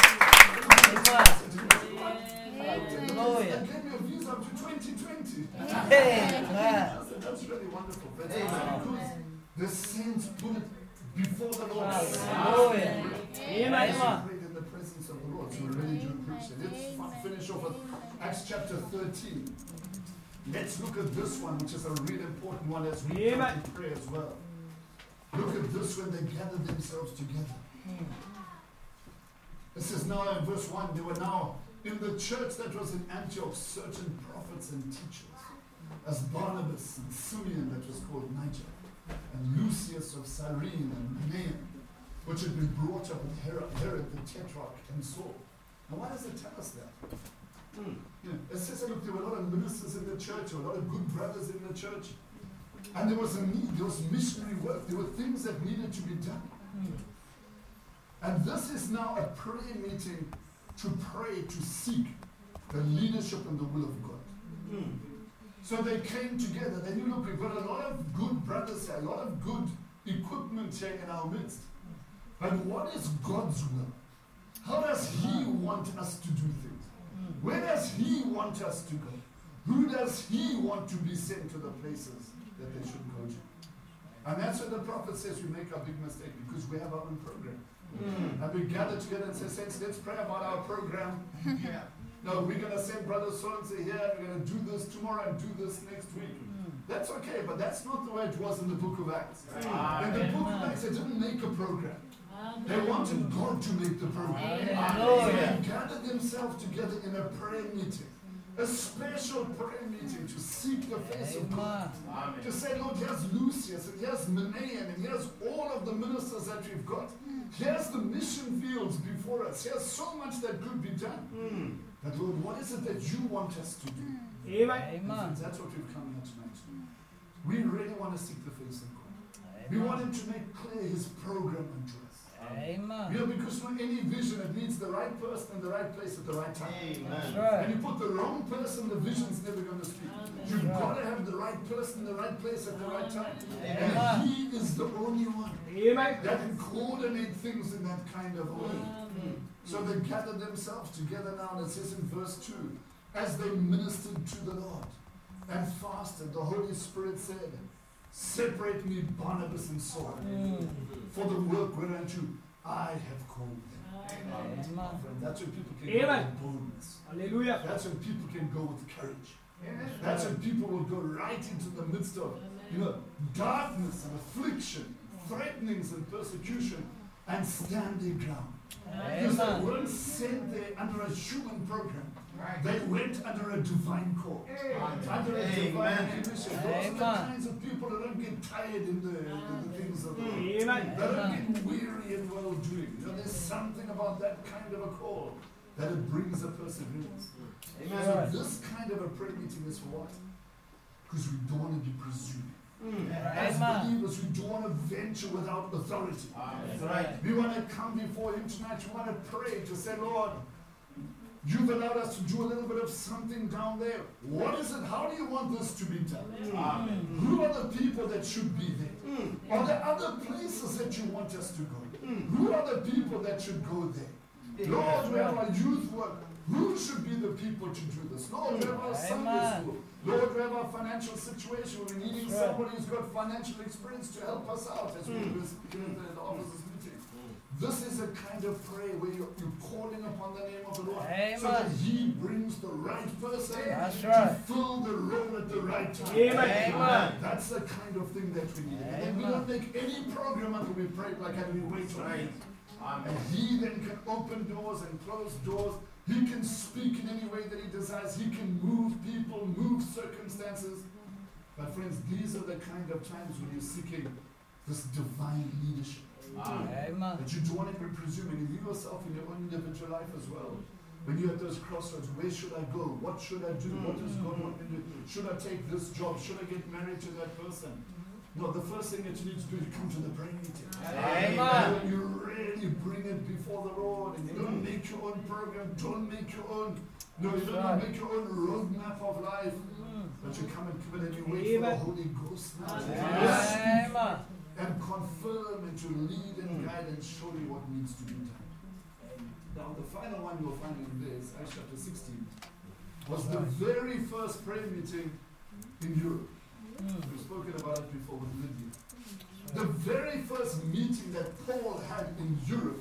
Hallelujah. They gave me a visa up to twenty twenty. Amen. I said, that's really wonderful. Friends. Because the saints put it before the Lord. Hallelujah. Amen. Amen. Prayed in the presence of the Lord. So we're ready to preach it. Let's fi- finish off with Acts chapter thirteen. Let's look at this one, which is a really important one as we come to pray as well. Look at this when they gathered themselves together. It says now in verse one, there were now in the church that was in Antioch certain prophets and teachers, as Barnabas and Simeon that was called Niger, and Lucius of Cyrene and Manaen, which had been brought up with Herod, Herod the Tetrarch and Saul. Now why does it tell us that? Mm. You know, it says that look, there were a lot of ministers in the church, there were a lot of good brothers in the church, and there was a need, there was missionary work, there were things that needed to be done. And this is now a prayer meeting to pray, to seek the leadership and the will of God. Mm. So they came together. They knew, look, we've got a lot of good brothers here, a lot of good equipment here in our midst. But what is God's will? How does He want us to do things? Where does He want us to go? Who does He want to be sent to the places that they shouldn't go to. And that's what the prophet says we make our big mistake, because we have our own program. Mm. And we gather together and say, saints, let's pray about our program. Yeah. No, we're going to send Brother so-and-so here, we're going to do this tomorrow and do this next week. That's okay, but that's not the way it was in the book of Acts. In the book of Acts, they didn't make a program. They wanted God to make the program. Hallelujah. They gathered themselves together in a prayer meeting. A special prayer meeting to seek the face of God. Amen. To say, Lord, here's Lucius, and here's Menaean, and here's all of the ministers that we've got. Here's the mission fields before us. Here's so much that could be done. Mm. But Lord, what is it that you want us to do? Amen. Amen. That's what we've come here tonight to do. We really want to seek the face of God. We want Him to make clear His program unto us. Amen. You know, because for any vision, it needs the right person in the right place at the right time. That's Amen. right. And you put the wrong person, the vision's never going to speak. You've right. got to have the right person in the right place at the right time. Amen. And He is the only one Amen. that can coordinate things in that kind of way. So they gathered themselves together now, and it says in verse two, as they ministered to the Lord and fasted, the Holy Spirit said, separate me Barnabas and Saul Mm. for the work whereunto I have called them. Amen. Friend, that's when people can Amen. go with boldness. Hallelujah. That's when people can go with courage. That's when people will go right into the midst of, you know, darkness and affliction, threatenings and persecution, and stand their ground. Because they Amen. weren't sent there under a human program. They went under a divine call. Under a divine Amen. commission. Those are the Amen. kinds of people that don't get tired in the, in the things of the Lord. Amen. They don't get weary in well doing. You know, there's something about that kind of a call that it brings a perseverance. Amen. So this kind of a prayer meeting is for what? Because we don't want to be presuming. Mm. As Amen. believers, we don't want to venture without authority. That's right. We want to come before Him tonight. We want to pray to say, Lord, You've allowed us to do a little bit of something down there. What is it? How do you want this to be done? Amen. Who are the people that should be there? Mm. Are there other places that you want us to go? Mm. Who are the people that should go there? Lord, we have our youth work. Who should be the people to do this? Lord, we have our Sunday Amen. school. Lord, we have our financial situation. We're needing That's right. somebody who's got financial experience to help us out as we Mm. were speaking at the, the officers meeting. This is a kind of prayer where you're, you're calling upon the name of the Lord so that Amen. He brings the right person That's to right. fill the role at the right time. Amen. Amen. That's the kind of thing that we need. And then we don't make any program until we pray like that, and we wait on Him. And He then can open doors and close doors. He can speak in any way that He desires. He can move people, move circumstances. But friends, these are the kind of times when you're seeking this divine leadership. Amen. That you don't want to be presuming. And you yourself in your own individual life as well. When you're at those crossroads, where should I go? What should I do? What does God want me to do? Should I take this job? Should I get married to that person? No, the first thing that you need to do is come to the prayer meeting. Amen. And you really bring it before the Lord, and you don't make your own program, don't make your own, no, you don't Right. make your own roadmap of life, but you come and give it and you wait for the Amen. Holy Ghost now to Amen. speak and confirm and to lead and guide and show you what needs to be done. Now, the final one you'll find in this, Acts chapter sixteen, was the very first prayer meeting in Europe. We've spoken about it before with Lydia. The very first meeting that Paul had in Europe,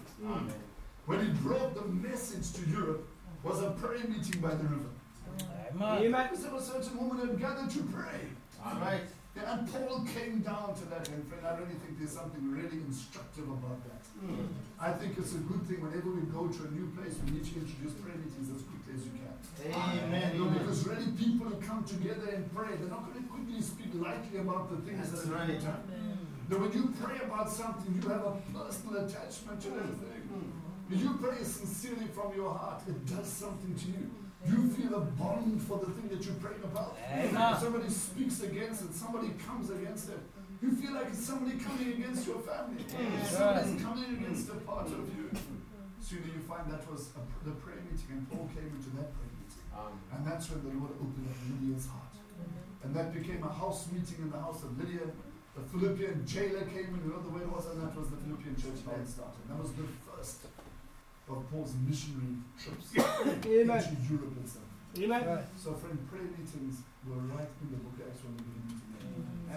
when he brought the message to Europe, was a prayer meeting by the river. Amen. Amen. Because there was a certain woman who gathered to pray. Right. Yeah, and Paul came down to that, and friend, I really think there's something really instructive about that. Mm. I think it's a good thing whenever we go to a new place, we need to introduce prayer meetings as quickly as you can. Amen. You know, because really people who come together and pray, they're not going to quickly speak lightly about the things That's that are right. done. Now, when you pray about something, you have a personal attachment to that thing. When you pray sincerely from your heart, it does something to you. You feel a bond for the thing that you're praying about. Amen. If somebody speaks against it, somebody comes against it, you feel like it's somebody coming against your family. Somebody's coming against a part of you. Soon you find that was a, the prayer meeting, and Paul came into that prayer meeting. And that's when the Lord opened up Lydia's heart. And that became a house meeting in the house of Lydia. The Philippian jailer came in, you know the way it was, and that was the Philippian church how it started. That was the first of Paul's missionary trips Amen. into Europe itself. Amen. Right. So friend, prayer meetings were right in the book of Acts when we were meeting.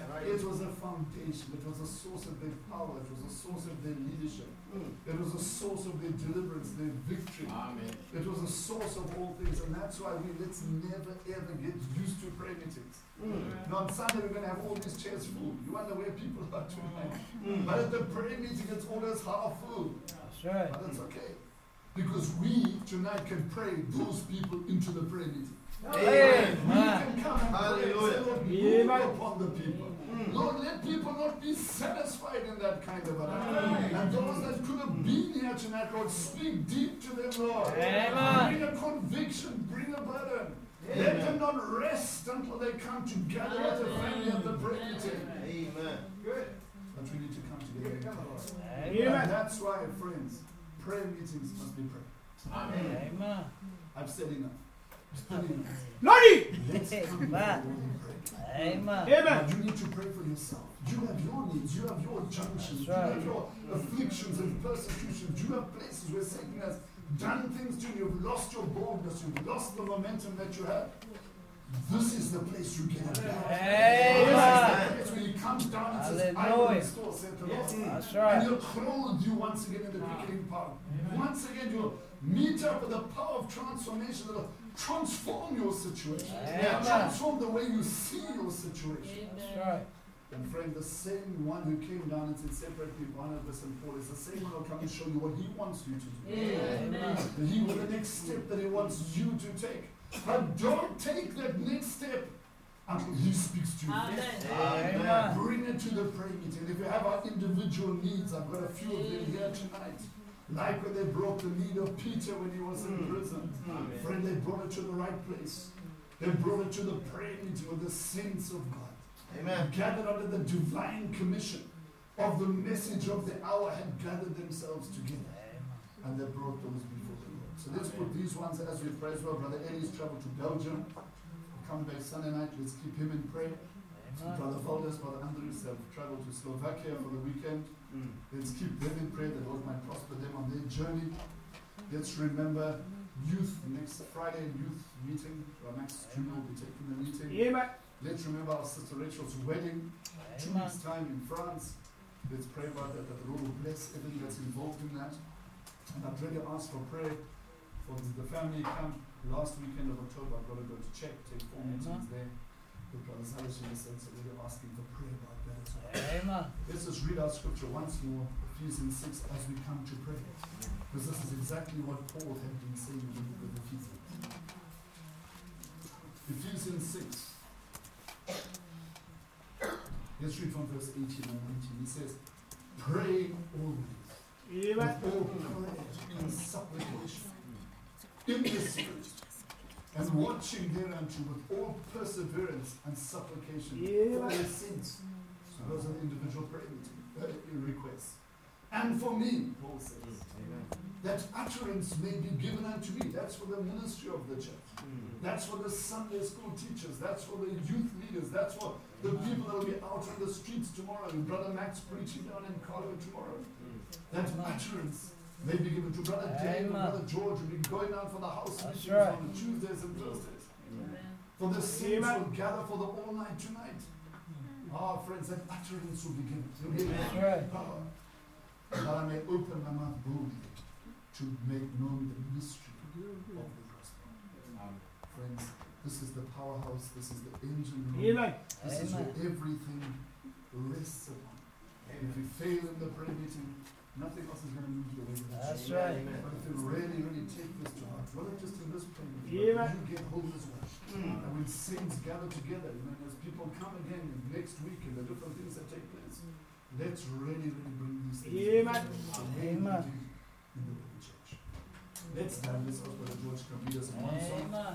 was a foundation. It was a source of their power. It was a source of their leadership. Mm. It was a source of their deliverance, their victory. Amen. It was a source of all things, and that's why we let's never ever get used to prayer meetings. Mm. Now on Sunday we're going to have all these chairs full. You wonder where people are tonight. Mm. But at the prayer meeting it's always half full. That's right. But that's okay. Because we tonight can pray those people into the prayer meeting. Amen. We can come and pray and say, Hallelujah. Lord, move upon the people. Lord, let people not be satisfied in that kind of a life. And those that could have been here tonight, Lord, speak deep to them, Lord. Amen. Bring a conviction, bring a burden. Let them not rest until they come together as a family at the prayer meeting. Amen. Good. But we need to come together in prayer. Amen. And that's why, friends, prayer meetings must be prayed. Amen. Amen. I've said enough. I've said enough. Lordy! Let's come Amen. before we pray. Amen. Now, you need to pray for yourself. You have your needs. You have your junctions. That's right. You have your afflictions and persecutions. You have places where Satan has done things to you. You've lost your boldness. You've lost the momentum that you had. This is the place you get it back. Amen. This is the place where he comes down and says, I will Hallelujah. restore, said the Lord. That's And right. he'll clothe you once again in the quickening power. Once again, you'll meet up with the power of transformation that will transform your situation. Amen. Transform the way you see your situation. That's right. And friend, the same one who came down and said, separate me, Barnabas and Paul, is the same one who will come and show you what he wants you to do. Amen. And he will the next step that he wants you to take. But don't take that next step until he speaks to you. Amen. Bring it to the prayer meeting. If you have our individual needs, I've got a few of them here tonight. Like when they brought the need of Peter when he was in prison. Amen. Friend, they brought it to the right place. They brought it to the prayer meeting with the saints of God. Amen. Gathered under the divine commission of the message of the hour, had gathered themselves together. And they brought those before the Lord. So let's put these ones as we pray as well. Brother Eddie's traveled to Belgium. Come back Sunday night. Let's keep him in prayer. Brother Valdes, Brother Andrews have traveled to Slovakia for the weekend. Mm. Let's keep them in prayer. The Lord might prosper them on their journey. Let's remember youth next Friday, youth meeting. Our Max Junior will be taking the meeting. Amen. Let's remember our sister Rachel's wedding, two Amen. weeks' time in France. Let's pray about that, that the Lord will bless everything that's involved in that. And I'd really ask for prayer for the family camp last weekend of October. I've got to go to Czech, take four Amen. meetings there. With Brother Salish in the sense that we're asking for prayer about that as well. Amen. Let's just read our scripture once more, Ephesians six, as we come to pray. Because this is exactly what Paul had been saying in the book of Ephesians. Ephesians six. Let's read from verse eighteen and nineteen. He says, pray always Amen. with all prayer and supplication in the Spirit, and watching thereunto with all perseverance and supplication Yeah. for their sins. So those are the individual prayer meeting, uh, requests. And for me, Paul says, that utterance may be given unto me. That's for the ministry of the church. That's for the Sunday school teachers. That's for the youth leaders. That's for the people that will be out on the streets tomorrow. And Brother Max preaching down in Carlo tomorrow. That utterance may be given to Brother Dave and Amen. Brother George who will be going out for the house That's meetings right. on the Tuesdays and Thursdays. For the saints Amen. will gather for the all night tonight. Ah, friends, that utterance will be given. There will be That's a right. power. That I may open my mouth boldly to make known the mystery of the gospel. Friends, this is the powerhouse, this is the engine room. Amen. This is where Amen. everything rests upon. If you fail in the prayer meeting, nothing else is going to move you away from the That's church. right. But if you really, really take this to heart, whether just in this prayer meeting, Amen. but you get hold as well. And when saints gather together, and when as people come again next week and the different things that take place, let's really, really bring these things Amen. together. Amen. In the local church. Let's stand this up, Brother George can lead us in one song. Amen.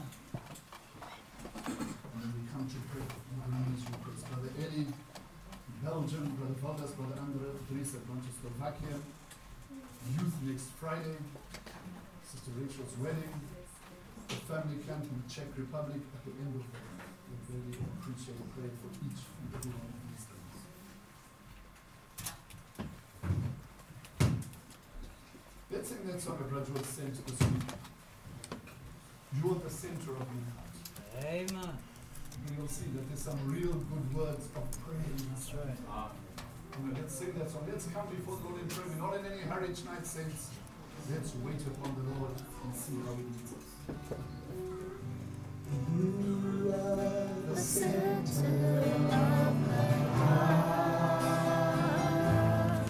And then we come to pray. We bring these requests. Brother Eddie, Belgium, Brother Valdes, Brother Andre, Teresa, going to Slovakia. Youth next Friday. Sister Rachel's wedding. The family camp in the Czech Republic at the end of the month. We really appreciate and pray for each and every one of these things. Let's sing that song that Brother George sent this week. You are the center of my heart. Amen. And you'll see that there's some real good words of praise That's right. Let's sing that song. Let's come before the Lord in prayer. We're not in any hurry tonight, saints. Let's wait upon the Lord and see how He leads us. You are the center of my heart.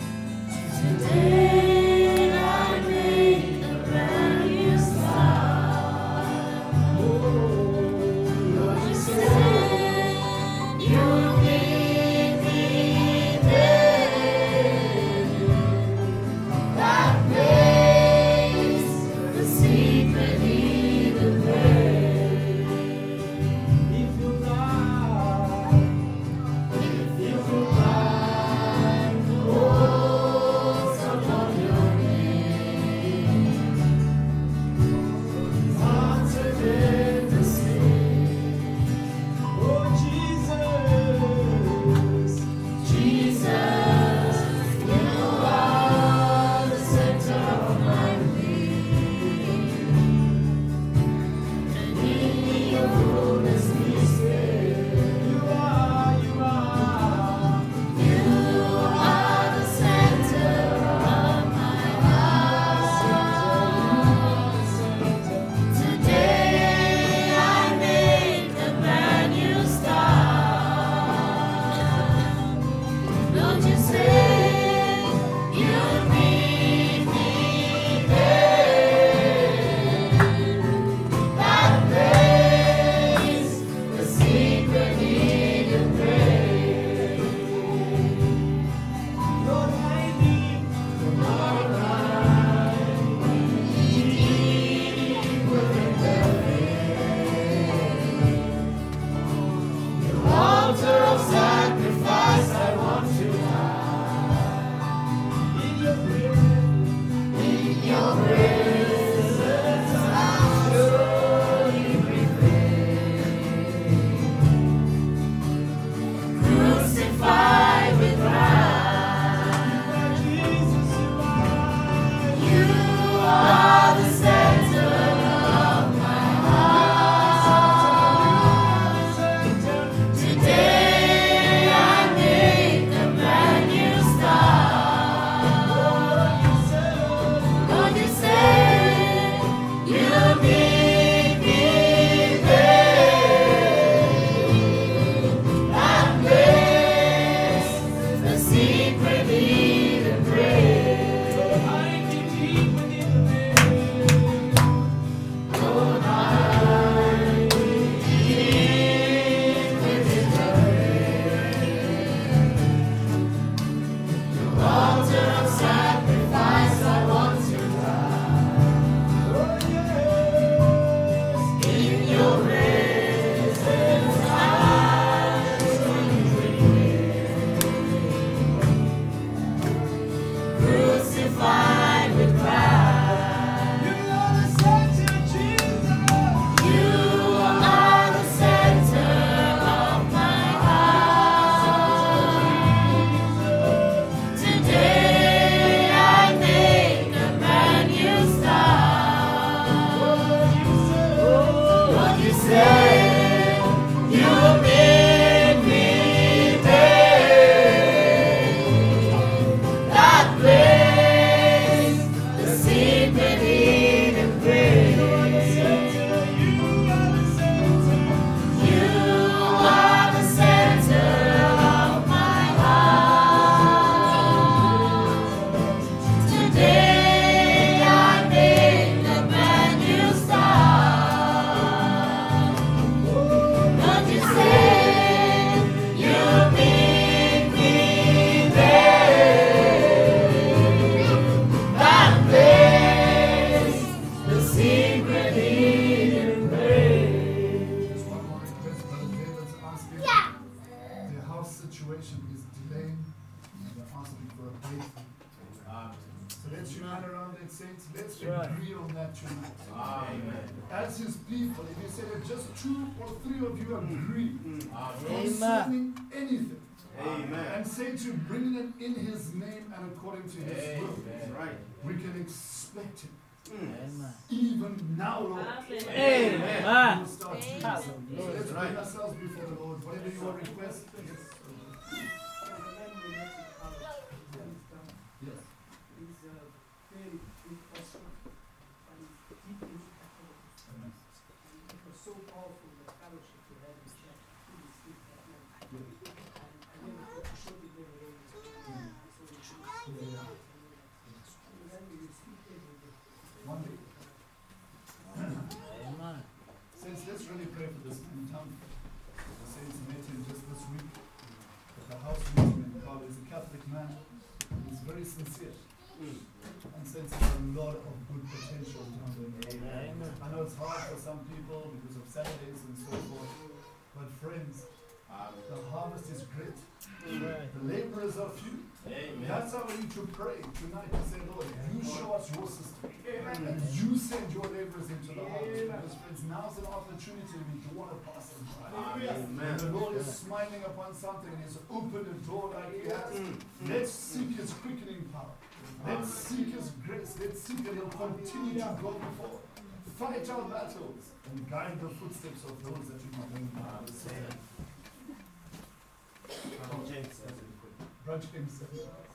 Today I made a brand new start. Lord, you said you'll meet me there. That place, the secret hidden place. If you lie, If you find walls upon your knees, answer them the same. oh Jesus, Jesus, you are the center of my being, and in your fullness we stay. you are, you are. You are the center of my heart. Today I make a brand new start. Lord, you said you'd meet me there. That place, the secret hidden place. Lord, I need, Lord, I need within the Your altar of sacrifice, I want to die. in your presence, In your presence, I'll surely prevail. Crucified with pride, Jesus, you are. you are the center of my heart. Today I make a brand new start. Lord, you said you'll meet me there. That place, the secret hidden place. I can keep within the veil. Lord, I live within the veil. Your altar of sacrifice, I want to die. Oh yes, In your presence, I surely prevail. Crucified with pride. you are the center, Jesus. You are the center of my heart. Today I make a brand new start. Lord, you said you'll meet me there. That place, the secret hidden place. You are the center of my heart. Today I make a brand new start. Lord, you said you'll meet me there. That place, the secret hidden place. Just one more request, Brother David's asking. Their house situation is delaying, and they're asking for a breakthrough. So let's unite around it, saints. Let's Right. agree on that tonight. As His people, if you say that just two or three of you agree concerning anything, Amen. and say to bring it in His name and according to His will, That's right. we can expect it. Amen. Even now, Lord. Amen. We'll start doing so. So let's bring ourselves before the Lord. Whatever your request is. very sincere and senses a lot of good potential down there. Amen. I know it's hard for some people because of Saturdays and so forth, but friends, the harvest is great. Right. The laborers are few. Amen. That's how we need to pray tonight to say, Lord, you show us your system. And you send your laborers into the harvest. Because friends, now's an opportunity we don't want to pass them by. Amen. The Lord is smiling upon something and He's opened a door like He has. Let's seek His quickening power. Let's seek His grace. Let's seek that He'll continue to go before. Fight our battles and guide the footsteps of those that you might bring. From James seven. Brunch himself.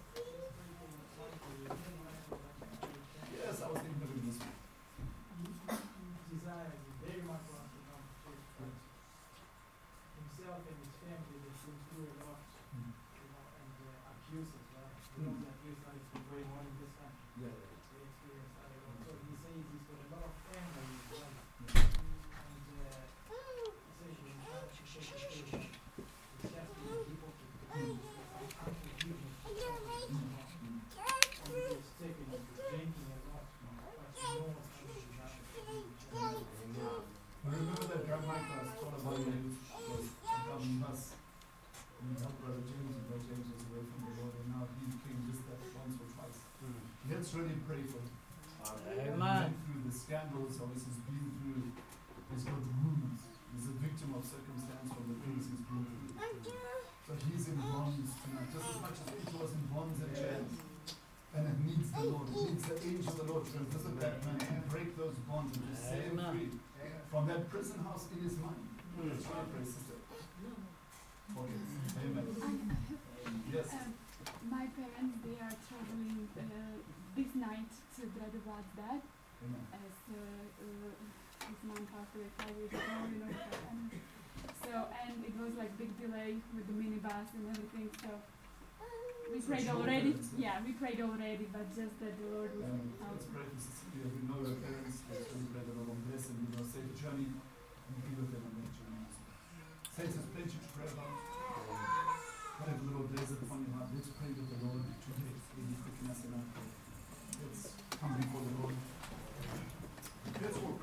Yes, I was thinking of him this week. Desires very much wants to come to church, but himself and his family, they seem to do a lot, Mm. you know, and uh, accuses, right? You know, Mm. that is how it's been going on in this country. Yeah. They experience that a lot. So he says he's got a lot of families, right? Yeah. And uh, he says he's trying to take a station. He's casting people to Mm. unforgiveness. Mm. And he's taking to drinking a lot. But he knows how to be happy. Amen. I remember that Grandma class taught about the youth was becoming us. And he helped Brother James, and Brother James was away from the Lord, and now he came just that once or twice. Let's really pray for him. Amen. Been through the scandals, obviously he's been through, he's got wounds. He's a victim of circumstance from the things he's been through. So he's in bonds tonight, just as much as Peter was in bonds and chains. And it needs the Lord, it needs the angel of the Lord to visit that man and break those bonds and to set him Amen. free from that prison house in his mind. Let's try and pray, sister. Okay. Amen. Yes. Um, my parents, they are traveling uh, this night to Brother Vlad's dad, Amen. as uh, uh, his mom passed away five years ago, you know. And so, and it was like big delay with the minibus and everything, so we So prayed show already. parents, Yeah, we prayed already, but just that the Lord was Um, out. let's pray for Cecilia. We know her parents. Let's really pray that the Lord bless them. You know, safe journey and be with them on their journey. Saints, there's plenty to pray about. Whatever the Lord lays upon your heart, let's pray with the Lord today. Really quicken us in our prayer. Let's come before the Lord. Let's walk.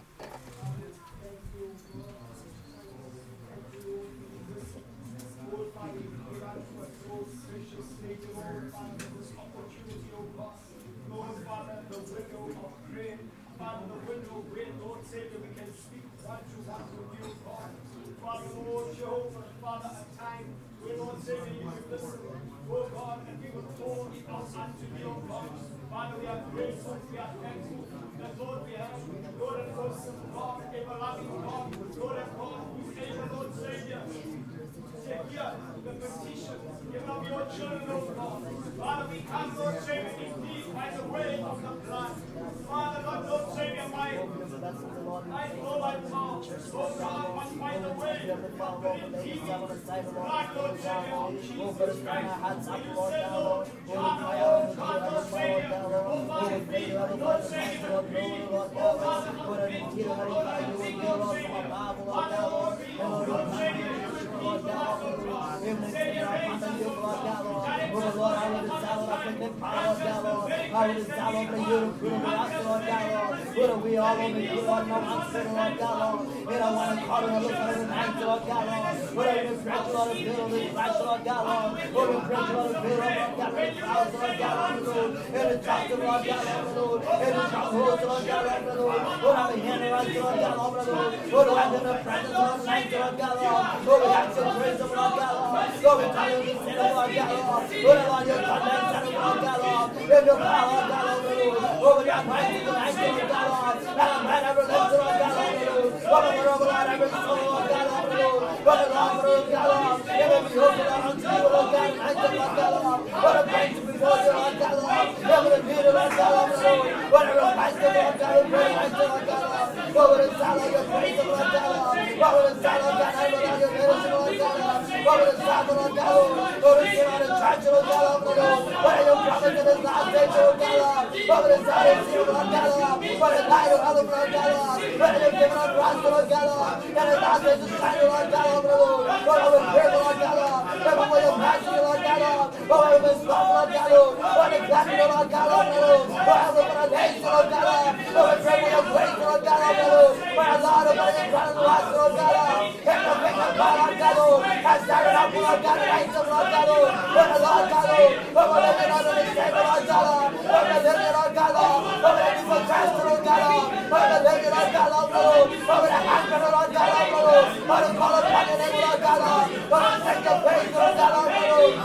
Lord, Father, we pray out to us, Lord, gracious Savior, Lord, Father, this opportunity, oh God. Lord, Father, the window of prayer, Father, the window where, Lord, Savior, we can speak what you want to do, God. Father, Lord, Jehovah, Father, a time where, Lord, Savior, you will listen, oh God, and we will call out unto thee, oh God. Father, we are grateful, we are thankful that, Lord, we have, Lord, an awesome God, ever-loving God, Lord, and God, who's able, Lord, Savior, to hear the petition, give up your children, oh God. Father, we come, Lord Savior, indeed by the way of the blood. Father, Lord, Lord Savior, my I know my power, oh God, but by the way of the indeed blood, Lord Savior, of Jesus Christ. When you say, Lord, God, oh God, Lord Savior, oh Father, be, Lord Savior, be, oh Father, Lord, be, Lord, I think, Lord Savior, Father, Lord, be, Lord Savior, you will be, Lord God, Savior, raise us, oh God, direct us, Lord, upon the time, grant us the very grace that we want, grant us the very mercy, we all that over we you, need, Lord, no Lord, answer, Lord that God, Lord. We don't want to call and look for the night, Lord God, Lord. Whatever the stretch, Lord, is built, we stretch, Lord God, Lord. Whatever the stretch, Lord, is built, Lord God, Lord, trials, Lord God, Lord, in the trust, Lord God, Lord, in the trust, Lord God, Lord, Lord, I'm here to run, Lord God, Lord, Lord, I'm in the presence, Lord, night, Lord God, Lord, Lord, we have some praise, Lord God, Lord, Lord, we tell you to say, Lord God, Lord, Lord, Lord, your conduct, Lord God, Lord, in your power, Lord God, Lord, Lord, we are mighty tonight, Lord God, Lord, and I'm mad ever live, Lord God, Lord, Lord, I'm a Lord, every soul, Lord God, Lord, Lord, Lord, Lord, God, Lord, give me hope, Lord, unto you, Lord God, tonight, Lord God, Lord, what a praise before you, Lord God, Lord, give me the beauty, Lord God, Lord, whatever Christ, Lord God, we pray, Lord God, Lord, what would it sound like your praise, Lord God, Lord, what would it sound like, God, ever like your ministry, Lord God, Lord, what would it sound, Lord God, Lord, what would it sound on the church, Lord God, Lord, what are your promises in this last day, Lord God, Lord, what would it sound like you, Lord God, Lord, what a light of heaven, Lord God, Lord, what are you giving unto us, Lord God, Lord, that is last day to shine, Lord God, Lord, what are we pray, Lord God, Lord, never will you pass you, Lord God, Lord, what are we stop, Lord God, Lord, what Lord God, Lord, Lord. Lord, have a good day, Lord God, Lord. Lord, we pray for your grace, Lord God, Lord, Lord. For our Lord, of our God, Lord God, Lord. Take the big of God, Lord God, Lord. I started up, Lord God, and I said, Lord God, Lord. For the Lord God, Lord. Lord, we're living on the same, Lord God, Lord. Lord, we're living, Lord God, Lord. Lord, we're living for Christ, Lord God, Lord. Lord, we're living, Lord God, Lord, Lord. Lord, we're anchored, Lord God, Lord, Lord. Lord, we call upon your name, Lord God, Lord. Lord, we take your praise, Lord God, Lord, Lord.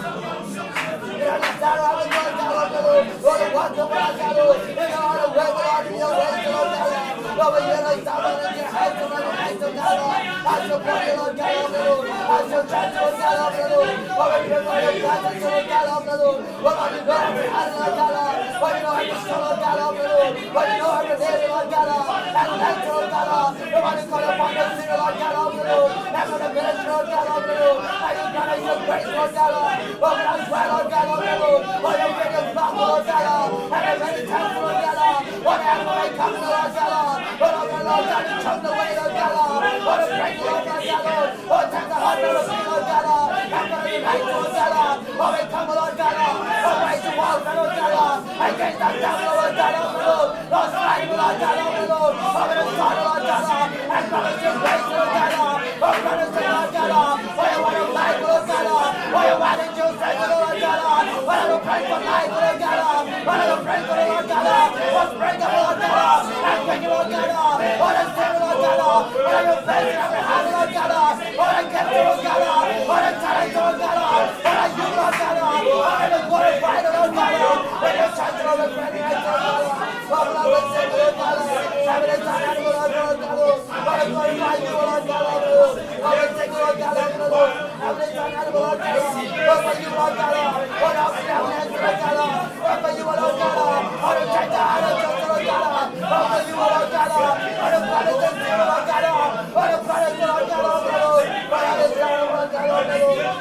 We understand how we Lord God, Lord, Lord. Lord, we want to, Lord God, Lord. We know how to wait, Lord, in your ways, Lord God, Lord. Lord, we hear us down in your hands, Lord, in hands, Lord God, Lord. As you pray, Lord God, Lord, as you trust, Lord God, Lord, Lord. Lord, we pray for your presence, Lord God, Lord, Lord. Lord, you know every hand, Lord God, Lord. Lord, you know every soul, Lord God, Lord, Lord. Lord, you know every day, Lord God, Lord. And thank you, Lord God, Lord. Lord, we call upon the sinner, Lord God, Lord, Lord. And for the minister, Lord God, Lord, Lord. And you grant us your grace, Lord God, Lord. Lord, we ask well, Lord God, Lord, Lord. Lord, you bring us back, Lord God, Lord. And as many times, Lord God, Lord. Lord, I have my coming, Lord God, Lord. Lord, Lord, Lord, God, you come the way, Lord God, Lord. Lord, we pray, Lord God, Lord. Lord, take the heart of the people, Lord God, Lord. And for the night, Lord God, Lord. Lord, we come, Lord God, Lord. Lord, rise to walk, Lord God, Lord. Against that devil, Lord God, Lord. Lord, strike, Lord God, Lord. Lord, Lord, we son, Lord God, Lord. And promise your grace, Lord God, Lord. Lord, promise your Lord God, Lord. Lord, you want to life, Lord God, Lord. Lord, you want to choose, Lord God, Lord. Lord, I pray for life, Lord God, Lord. Lord, I pray for Lord God, Lord. Lord, bring them, Lord God, Lord. And bring you, Lord God, Lord. Lord, I save you, Lord God, Lord. Lord, I your face in every hand, Lord God, Lord. Lord, I give you, Lord God, Lord. Lord, I tell you, Lord God, Lord. Lord, I you, Lord God, Lord. Lord, I will glorify you, Lord God, Lord. When you touch Lord, the friend, I tell you, Lord. Lord, I will save you, Lord God, Lord. Seven and ten, and Lord, Lord God, Lord. Lord, I glorify you, Lord God, Lord. Lord, I take you, Lord God, Lord. Seven and ten, and Lord God, Lord. Lord, for you, Lord God, Lord. Lord, I'll be down there, Lord God, Lord. Lord, for you, Lord God, Lord. Lord, I take the heart of Jesus, Lord God, Lord. Lord, for you, Lord God, Lord. Lord, I promise to see you, Lord God, Lord. Lord, I promise you, Lord God, Lord. Lord, I will tell you, Lord God, Lord.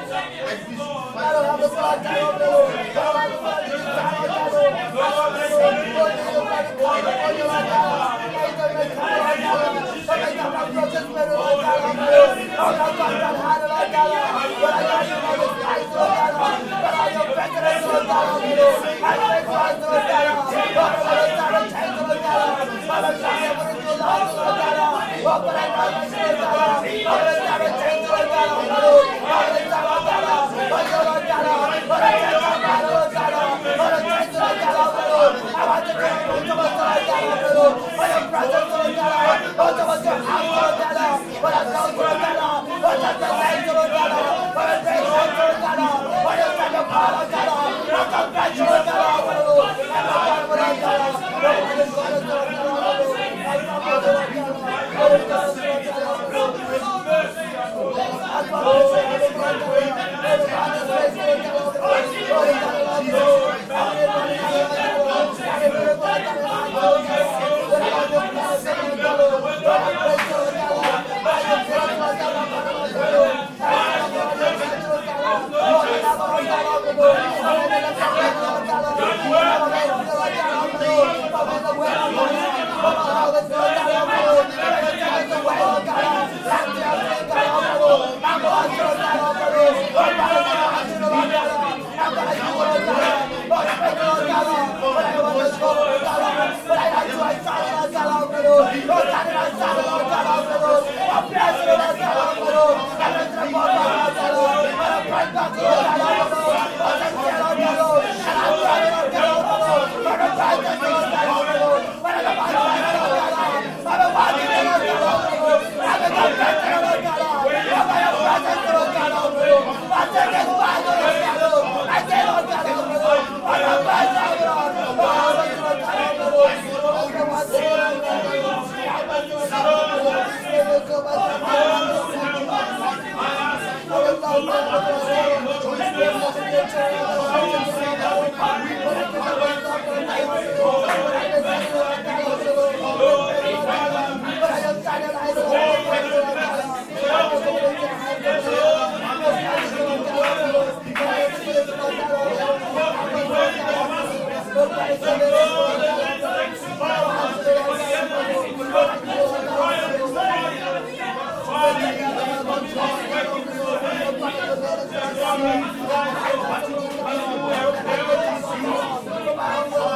I don't have the blood, God, Lord. Lord, I don't have the blood, God, Lord. Lord, Lord, Lord, you let it come before you, Lord God, Lord. Let it come, Lord God, Lord. Lord, I come from your spirit, Lord God, Lord. Lord, I come from hand, Lord God, Lord. Lord, I got you by the Christ, Lord God, Lord. Lord, I am president, Lord God, Lord. I pray for us, Lord God, Lord. Lord, I will tell you, change, Lord God, Lord. Lord, I tell you, what is your life, Lord God, Lord. Lord, but I know my Lord God, Lord. Lord, I tell you, change, Lord God, Lord. Lord, I tell you, Lord God, Lord. Lord, you, Lord God, Lord. Lord, I tell you, Lord God, Lord. Lord, I change, Lord God, Lord. I want to come to us, Lord God, Lord. For your presence, Lord God, Lord. Lord, to us, your house, Lord God, Lord. Lord, I know, Lord God, Lord. Lord, just the light, Lord God, Lord. Lord, I pray, Lord God, Lord. Lord, you send your power, Lord God, Lord. Lord, come back, Lord God, Lord. And Lord God, Lord God, Lord. Lord, I just want to, Lord God, Lord. I come to you, Lord God, Lord. Lord, God, Lord God, Lord. I come to you, Lord God, Lord. Lord, God, Lord, Lord God, Lord. Lord, God, Lord, Lord. Everybody, Lord God, Lord. Everybody, Lord God, Lord. Lord, I want to bless you, Lord God, Lord. Lord, I praise you, Lord God, Lord. I just pray, Lord God, Lord, Lord God, Lord. I thank you, Lord, Lord God, Lord God, Lord. Lord, I love you, Lord God, Lord, Lord. Lord, I love you, Lord God, Lord. Lord, I love you, Lord God, Lord, Lord. Lord, in the way, Lord God, Lord. Lord, I love you, Lord God, Lord, Lord. Lord, I tell you the way, Lord God, Lord. Thank you, Lord God, Lord. I'm going to, Lord God, Lord, Lord. Lord, I love you, Lord God, Lord. I'm going to you, Lord God, Lord. Lord, speak, Lord God, Lord. Lord, I want to go, Lord God, Lord. Lord, I have to, I stand, Lord God, Lord, Lord. Lord, stand, I stand, Lord God, Lord, Lord. I'm blessed, Lord God, Lord, Lord. I'm going to go, Lord God, Lord. Lord, I'm praying back, Lord God, Lord, Lord. Lord, thank you, Lord God, Lord. And I'm praying, Lord God, Lord, Lord. Lord, I'm praying, Lord God, Lord, Lord. Lord, I'm praying, Lord God, Lord. Lord, I'm watching, Lord God, Lord, Lord. I'm going to bless you, Lord God, Lord. Lord, I'm present, Lord God, Lord, Lord. Lord, take us by, Lord God, Lord. I say, Lord God, Lord, Lord. Lord, I'm present, Lord. Lord, I'm present, Lord God, Lord, Lord. Lord, I'm watching, Lord God, Lord. I'm present, Lord God, Lord, Lord. Lord, I'm so much, Lord God, Lord. I will love you, Lord God, Lord. Lord, I'm loving your children, Lord. Lord, I'm loving your children, Lord. Lord, I'm giving my love, Lord God, Lord. Lord, I'm living, Lord God, Lord, Lord. Lord, I'm praying, Lord God, Lord. Lord, I am standing, I know, Lord God, Lord God, Lord. I'm going to give it your hand, Lord God, Lord. I'm going to stand, Lord God, Lord, Lord. Lord, I'm going to give it, Lord God, Lord, Lord. I'm going to, Lord God, Lord, Lord. Lord, I'm going to give it, Lord God, Lord, Lord. Lord, I'm going to, Lord God, Lord, Lord. Lord, I'm going to, Lord God, Lord, Lord. Lord,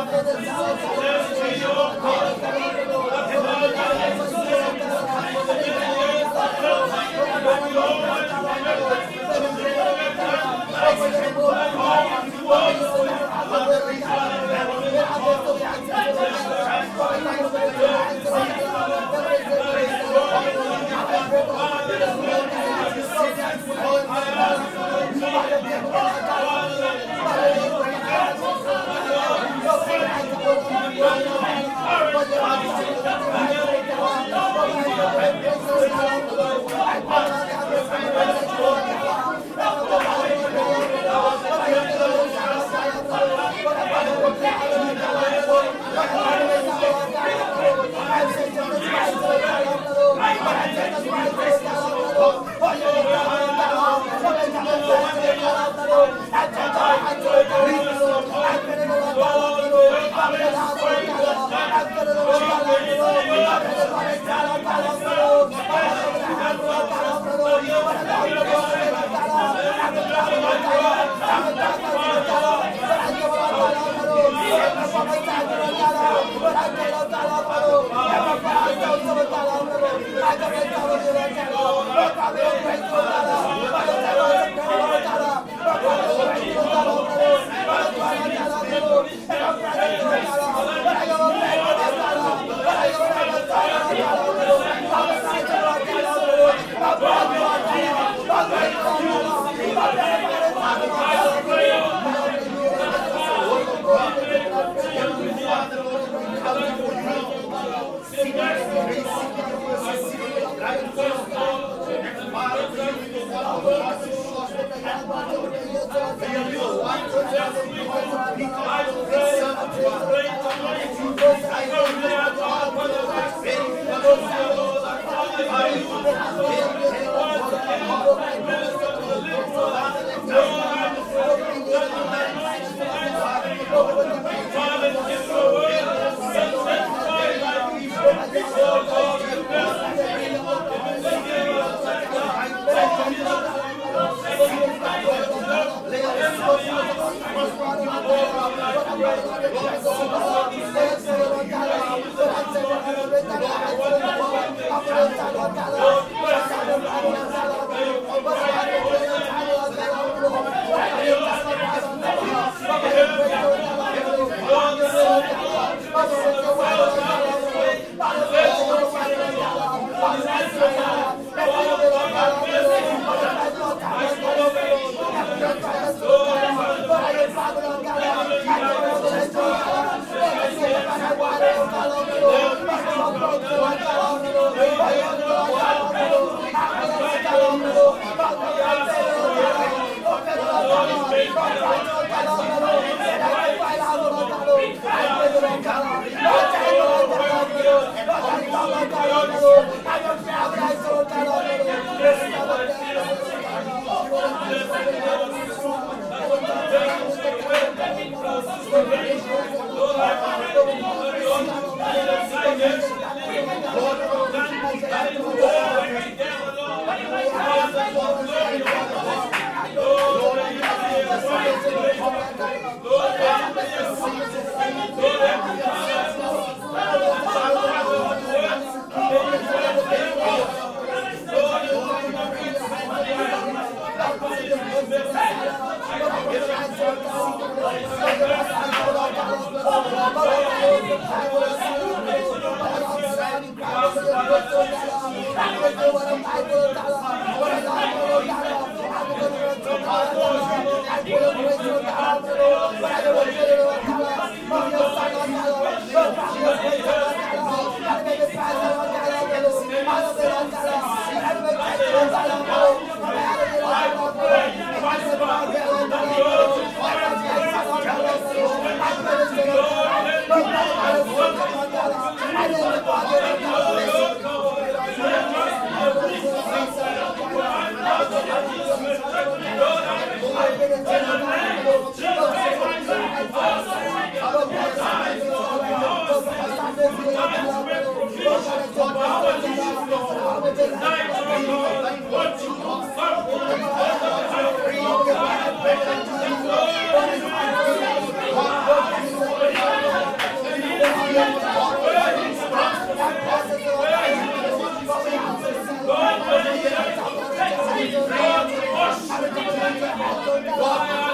God,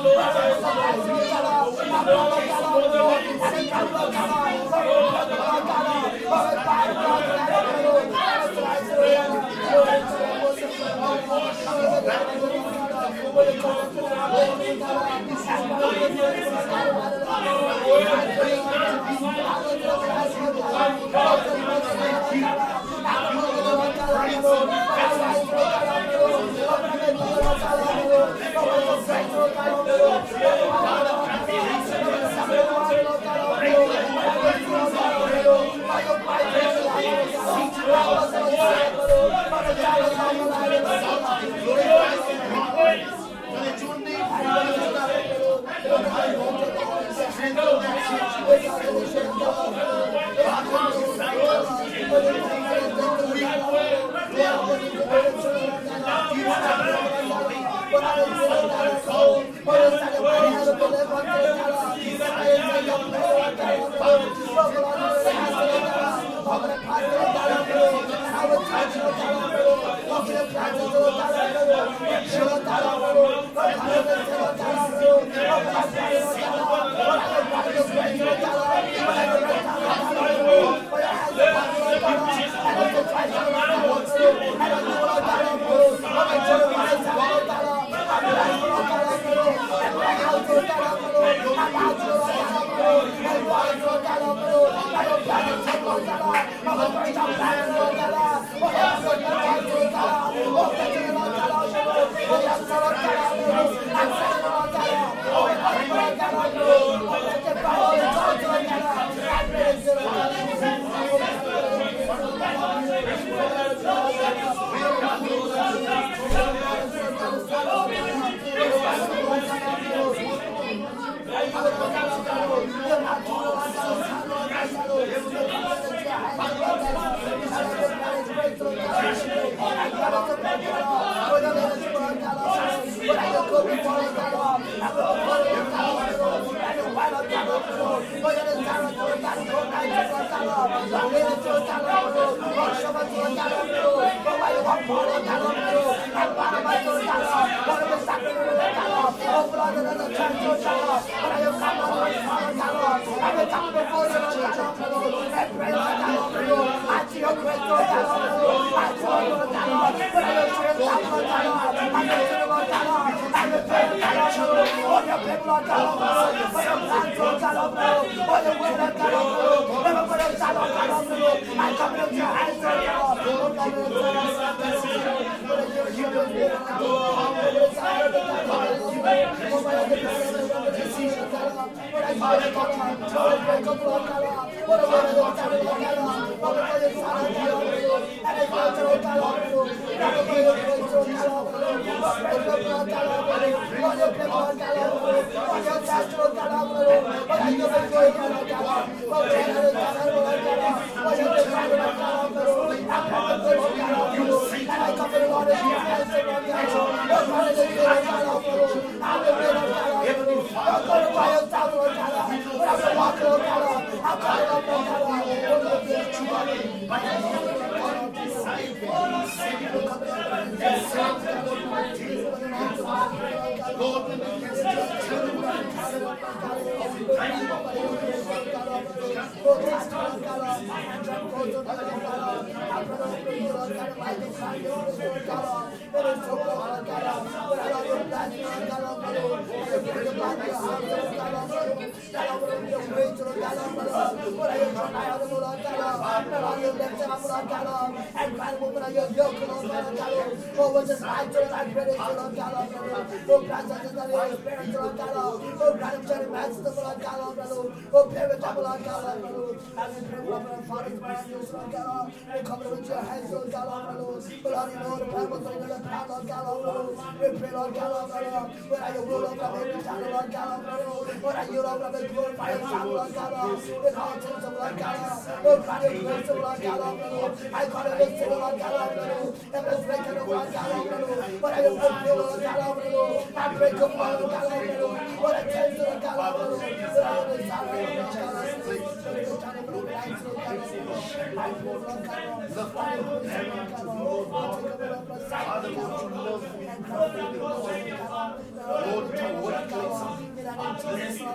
Lord,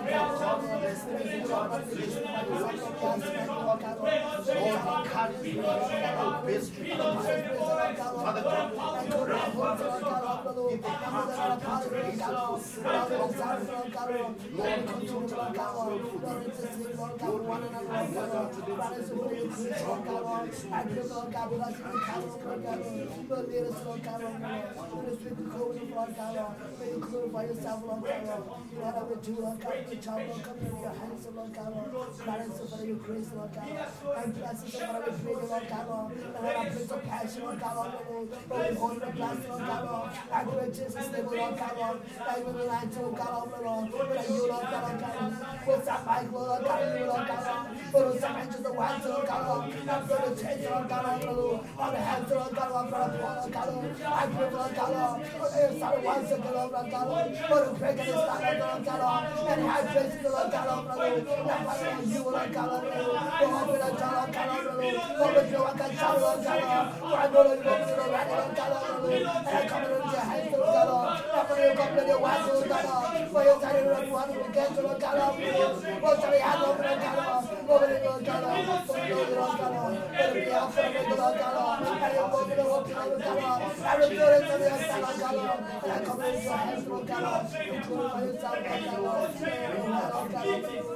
Glorify yourself, Lord God. Whatever do, Lord God, the child will come into your hands, Lord God. Balance of your grace, Lord God. And blessings of whatever created, Lord God. And let our place of passion, Lord God, Lord. Lord, we hold the blessing, Lord God. I pray Jesus, stable, Lord God. That you will line to, Lord God, Lord. But you, Lord God, Lord God. What's that Michael, Lord God, you, Lord God. But what's that angels of white, Lord God. Not for the change, Lord God, Lord. On the hands, Lord God, Lord, for the poor, Lord God. I pray, Lord God, Lord. For the sorry ones, Lord God, Lord God. For the break of this time, Lord God. And high places, Lord God, Lord. That Father, you, Lord God, Lord. For open the door, Lord God, Lord. For the door, I can shout, Lord God, Lord. For I know that you want to the right, Lord God, Lord. And I come into your hands, Lord God, Lord. That for you come to your wife, Lord God, Lord. For your time, Lord, you want to get to, Lord God, Lord. For sorry, I know, Lord God, Lord. For the Lord God, Lord. For the Lord God, Lord. For the Alpha and the Lord God, Lord. And you go to the work, Lord God, Lord. I return it to the other side, Lord God, Lord. And I come into your hands, Lord God, Lord. You glorify yourself, Lord God, Lord. Lord God, Lord.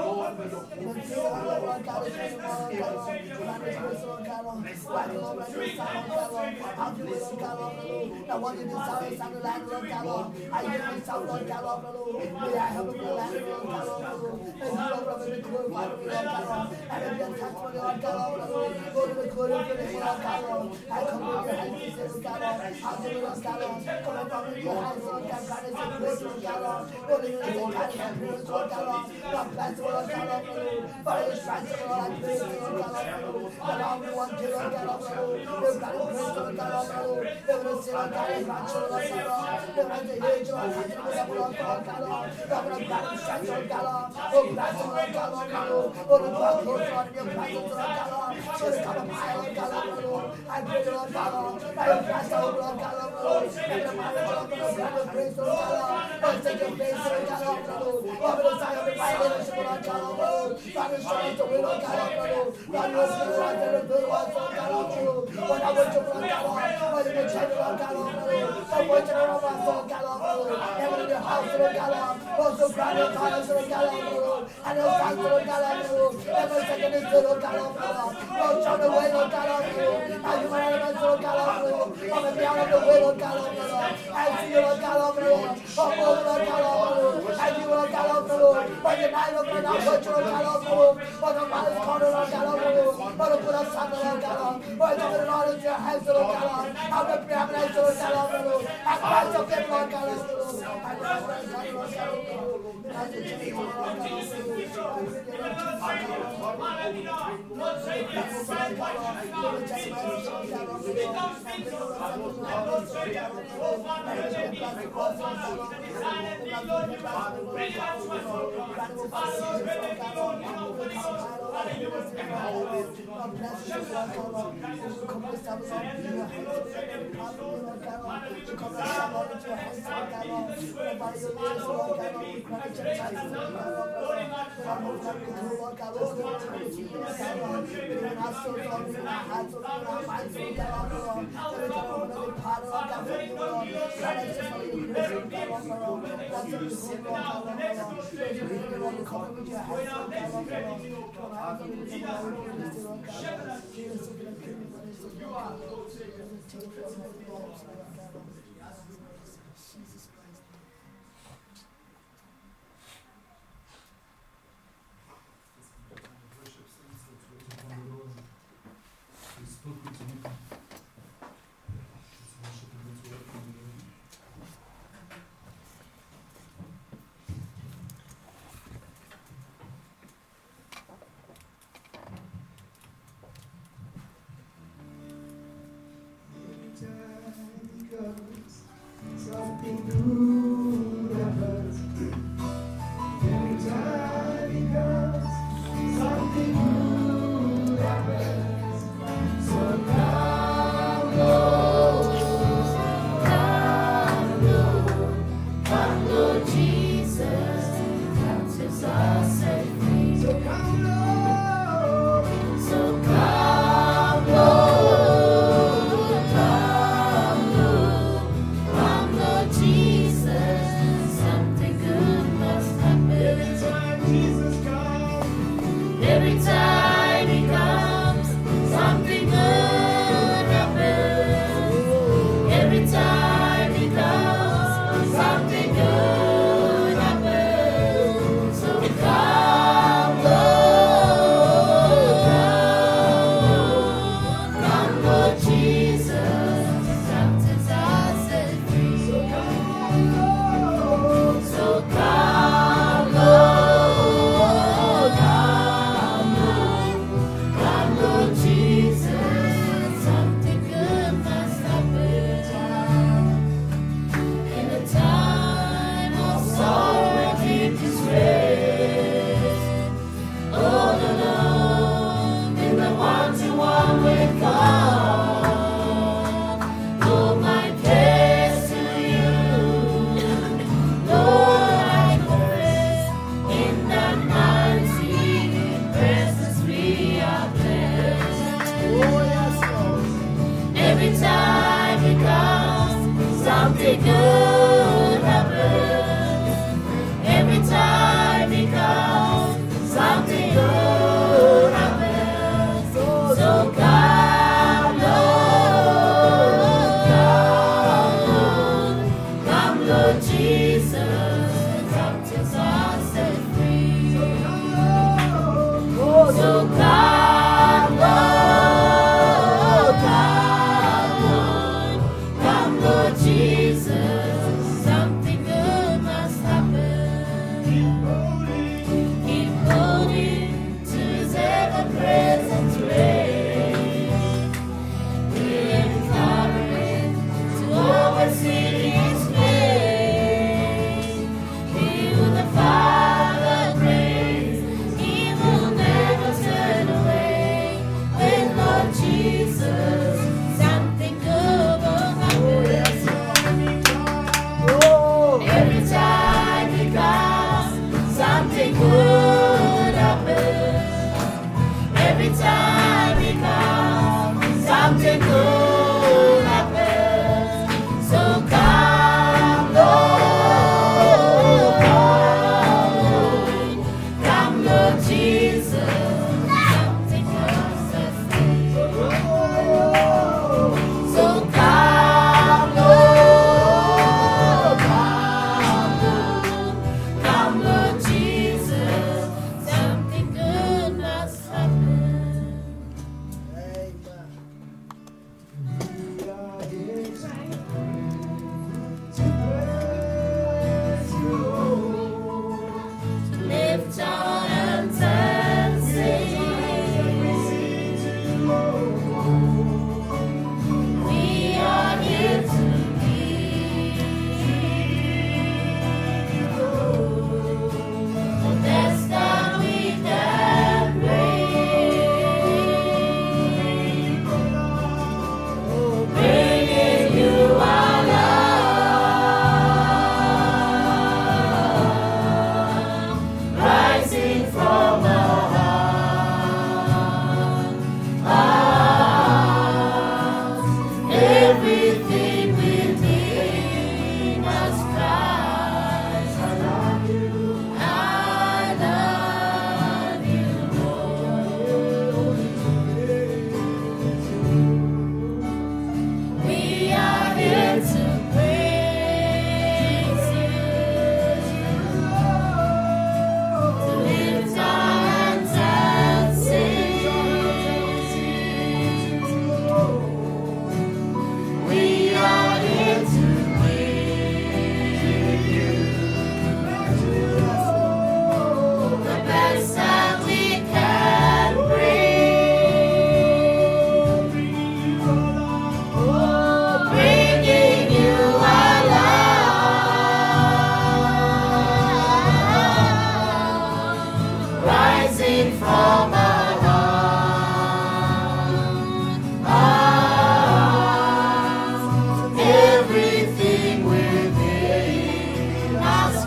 Now what you desire is the land, Lord God. I give myself, Lord God. May I have a good land, Lord God. And you, Lord, will be glorified, Lord God. And if you touch me, Lord God, go to the glory of the Lord God. I come with your hands, Lord God. I'll give you, Lord God. Come and come with your hands, Lord God. God is a good, Lord God. Lord, you are the God of appearance, Lord God. God bless you, Lord God. Father, you strength, Lord, I pray, Lord God. And all we want to, Lord God. They've got to praise, Lord God. They're going to say, Lord God, and God, Lord God. They're going to hear you, Lord God. They're going to God. They're going to grab the strength, Lord God. Oh, bless you, Lord God. Oh, the God, Lord God, in your presence, Lord God. So to come up high, Lord God. I pray, Lord God. I bless you, Lord God. And the marriage, Lord God. Grab the grace, Lord God. Lord, take your face, Lord God. Over the side of the Bible, Lord God. Father, show us the will, Lord God. God, you are the right and the good ones, Lord God. When I want you, Lord God. When you can change, Lord God. I want you to run my soul, God. Heaven in your house, Lord God. Also, grab your tires, Lord God. And your sons, Lord God. Every second is good, Lord God. Lord, show the way, Lord God. As you might have Lord God. Come and down on the way, Lord God. I see you, Lord God. Oh, Lord God. I you, Lord God. But the night of the night, Lord God. But the man is called, Lord God. But the put us on, Lord God. But the Lord is your hands, Lord God. I'm the preeminence, Lord God. I pass up them, Lord God. I bless Lord God, Lord God. As the Jesus, Lord God. Something good happens. Every time it comes, something good happens. So come, Lord, come, Lord, come, Lord Jesus, come to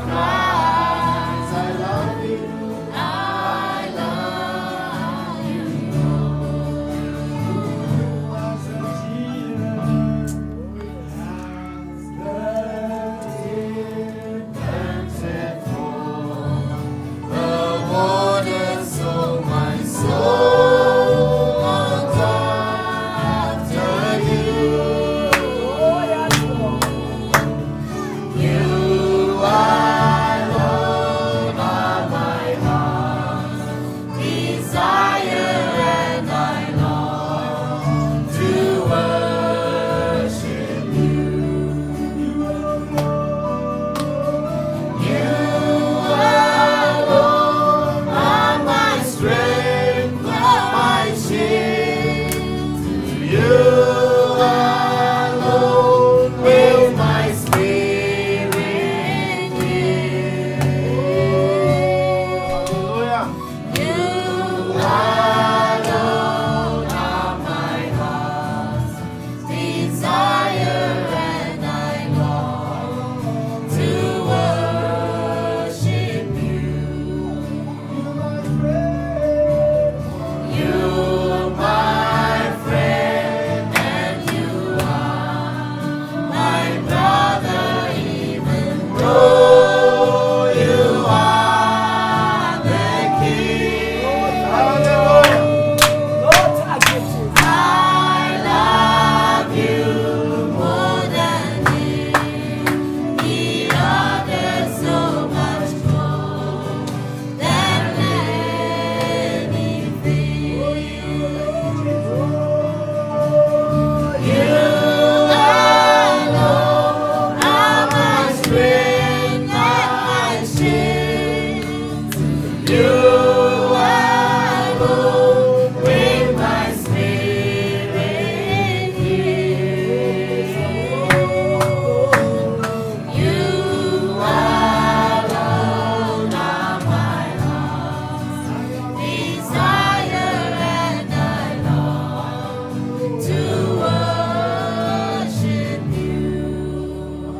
Christ, I love you. I love you. The waters of my soul longs after you. You alone are my heart's desire, and I long to worship you. You alone are my strength, my shield. You alone will my spirit yield. Hallelujah. You alone are my heart's desire, and I long to worship you. You, my friend, and you are my brother, even though you are the king. I love you more than any other, so much more than anything. You alone are my strength and my shield. You alone bring my spirit here. You alone are my heart's desire, and I long to worship you.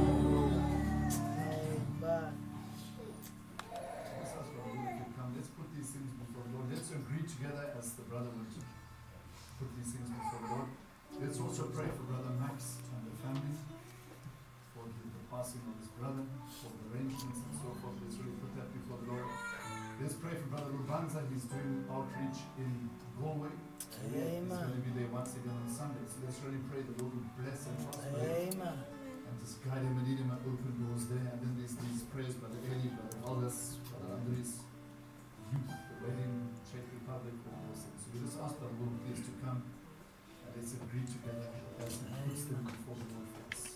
Let's ask Brother Lou if you come. Let's put these things before the Lord. Let's agree together as the brother will put these things before the Lord. Let's also pray for Brother Max and the family, for the, the passing of his brother, for the arrangements and so forth. Let's really put that before the Lord. Let's pray for Brother Rubanza. He's doing outreach in Galway. He's going to be there once again on Sunday. So let's really pray the Lord will bless and prosper him. And just guide him and lead him and open doors there. And then there's these prayers, Brother Eli, Brother Aldous, Brother Andres, youth, the wedding, Czech Republic, all those things. So we just ask Brother Lord please to come and let's agree together as he puts them before the Lord for us.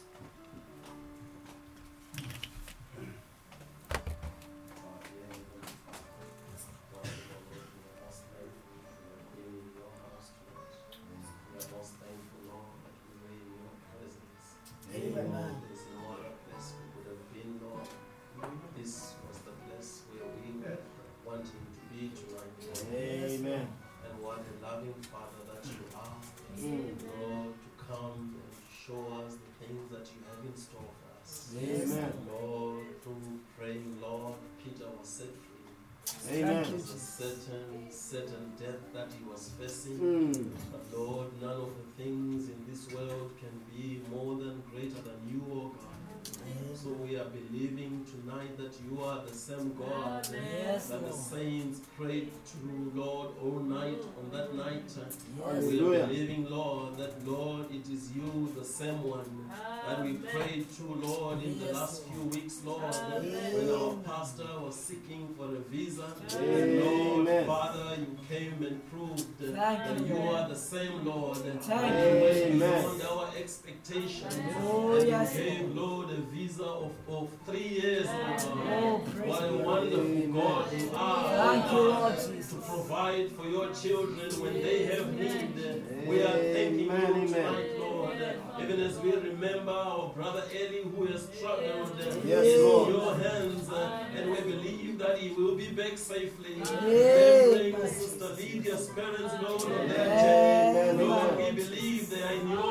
Amen. There's no other place we could have been, Lord. This was the place where we were wanting to be tonight, Lord. Amen. And what a loving Father that you are, Mm. Lord, to come and show us the things that you have in store for us. Amen. Lord, through praying, Lord, Peter was set free. Amen. It was a certain, certain death that he was facing. Mm. But Lord, none of the things in this world can be more than greater than you, O God. So we are believing tonight that you are the same God Yes, that the Lord. saints prayed to, Lord, all night on that night. We are Hallelujah. believing, Lord, that, Lord, it is you, the same one that we prayed to, Lord, in the Yes, last Lord. few weeks, Lord, Amen. when our pastor was seeking for a visa. Amen. Lord, Father, you came and proved Thank that you, you Lord. are the same, Lord. And Thank you you. went Amen. beyond our expectations. Oh, and yes, you gave, Lord, a visa of, of three years, oh Oh, God. praise What a the Lord. wonderful God you are. Thank you, Lord To Jesus. provide for your children when they have need. We are thanking Amen, you amen. tonight, Lord. Even as we remember our brother Eli who has struggled Yes, in Lord. your hands. And we believe that he will be back safely. Amen. Remembering Sister Lydia's parents, Lord, on that Amen. journey. Lord, we believe they are in your hands.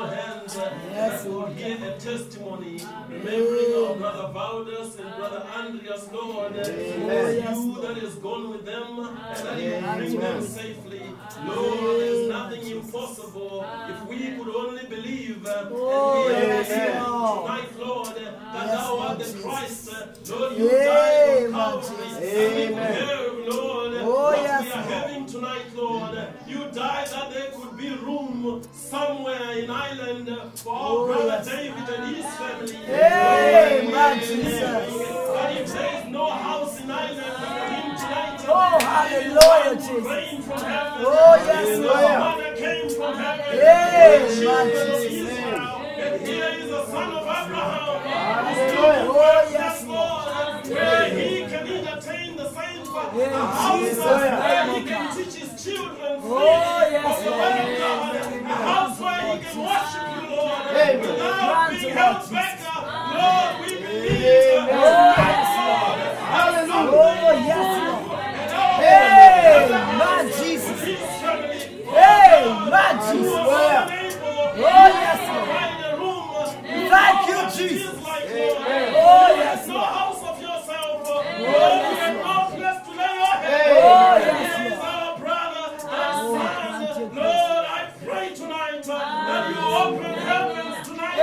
tonight uh, Yes, that will Lord. give a testimony, remembering our brother Valdes and brother Andreas, Lord, uh, Yes, you Lord. that is gone with them and that you Amen. bring them safely. Lord, there is nothing impossible if we could only believe. uh, Oh, and we are yes, believing Lord. tonight, Lord, uh, that Yes, thou Lord art the Jesus. Christ. uh, Lord, you died on Amen, Calvary. Jesus. And we Amen. hear, Lord, Oh, what yes, we are Lord. having tonight, Lord. You died that there could be room somewhere in Ireland for our Oh, brother yes. David and his family. Amen, Lord, we Jesus. believe that if there is no house in Ireland for him tonight, Oh, hallelujah, Jesus. rain from heaven. Oh, yes, and Lord. the manna came from heaven. Amen, The children of Jesus. Israel. And here is the son of Abraham. Hallelujah. Oh, yes, Lord, where he can entertain the saints, a Yes, house Jesus. where he can teach his children free Oh, yes, of the Lord. word of God, a house where he can worship you, Lord, Amen. without Grant being to held Lord back. Lord, we believe Amen. that Oh, yes, Lord, Hallelujah. Oh, yes, Lord. Hey, Amen, Jesus. his family. Amen, You Jesus. are unable. Oh, yes, Lord. Find a room. Thank you, know what it Jesus. is like, Lord. Oh, There yes, is no Lord. house of yourself. Lord, yes, you have no place to lay your head. Oh, yes, Here is Lord. our brother, our thank you, son. Lord, I pray tonight uh, that you open heavens tonight.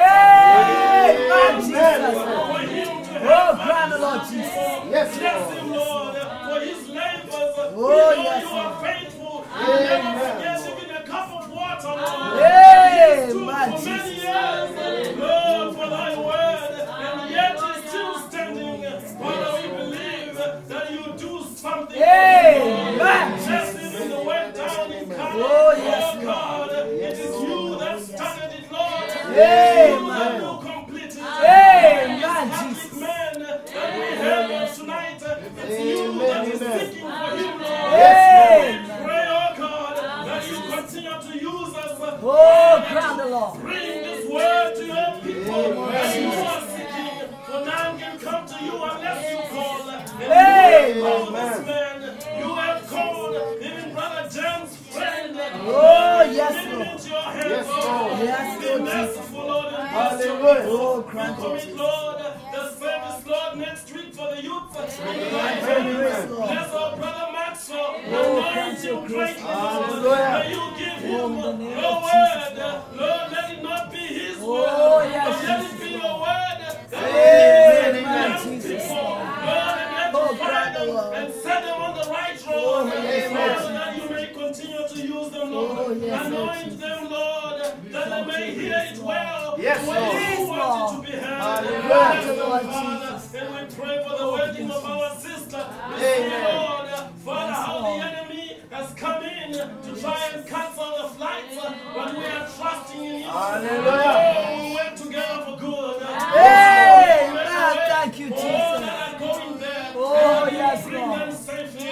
Amen, Jesus. For him to Oh, have grant the Lord Jesus. Yes, Bless Lord. him, Lord, for his labors. Oh, we know yes, you are Lord. faithful. You never forget even a cup of water, Lord. Amen, He stood for Jesus. many years, Lord, for thy word, and yet is still standing. Father, we believe that you do something. Amen, Bless him in the way down in Canada. Oh, yes, Oh, God, it is you that started it, Lord. Amen. You that will complete it. Amen, Catholic Jesus. man that we have tonight, it's you that is seeking for him, Lord. Amen. We pray, oh God, that you continue to use us. Oh, grant the Lord. Bring this word to your people that you are seeking. For none can come to you unless you call. And Amen. you have called this man. You have called even Brother James' friend. Oh, You yes, give him Lord. into your hands, Yes, Lord. Lord. Yes, Be Lord. merciful, Lord, and bless your Hallelujah. people. Oh, We grant commit, it. Lord, the service, Lord, next week for the youth. Amen. Bless Lord. our brother Maxwell. Oh, Anoint grant your him grace. greatly, Lord. Hallelujah. May you give him Oh, in the name your of word. Jesus, Lord, let it not be his Oh, word, yes, but let Jesus, it be your word that Amen, will amen, young Jesus. people. Lord, and let Oh, you grant find the them Lord. and set them on the right road. Oh, yes, Father, Lord. that you may continue to use them, Lord. Oh, yes, Lord Anoint Jesus. them, Lord, that they may hear it well. Yes, the way Lord. you Yes, want it Lord. to be heard. Hallelujah. Bless them, Lord Father, Jesus. and we pray for the wedding of our sister. We Amen. see, Lord, Father, Yes, how Lord. the enemy has come in to try and cancel the flights, but we are trusting in you. Hallelujah. Oh, we work together for good. Amen. Thank you, For all Jesus. that are going there, Oh, and yes, bring Lord. them safely.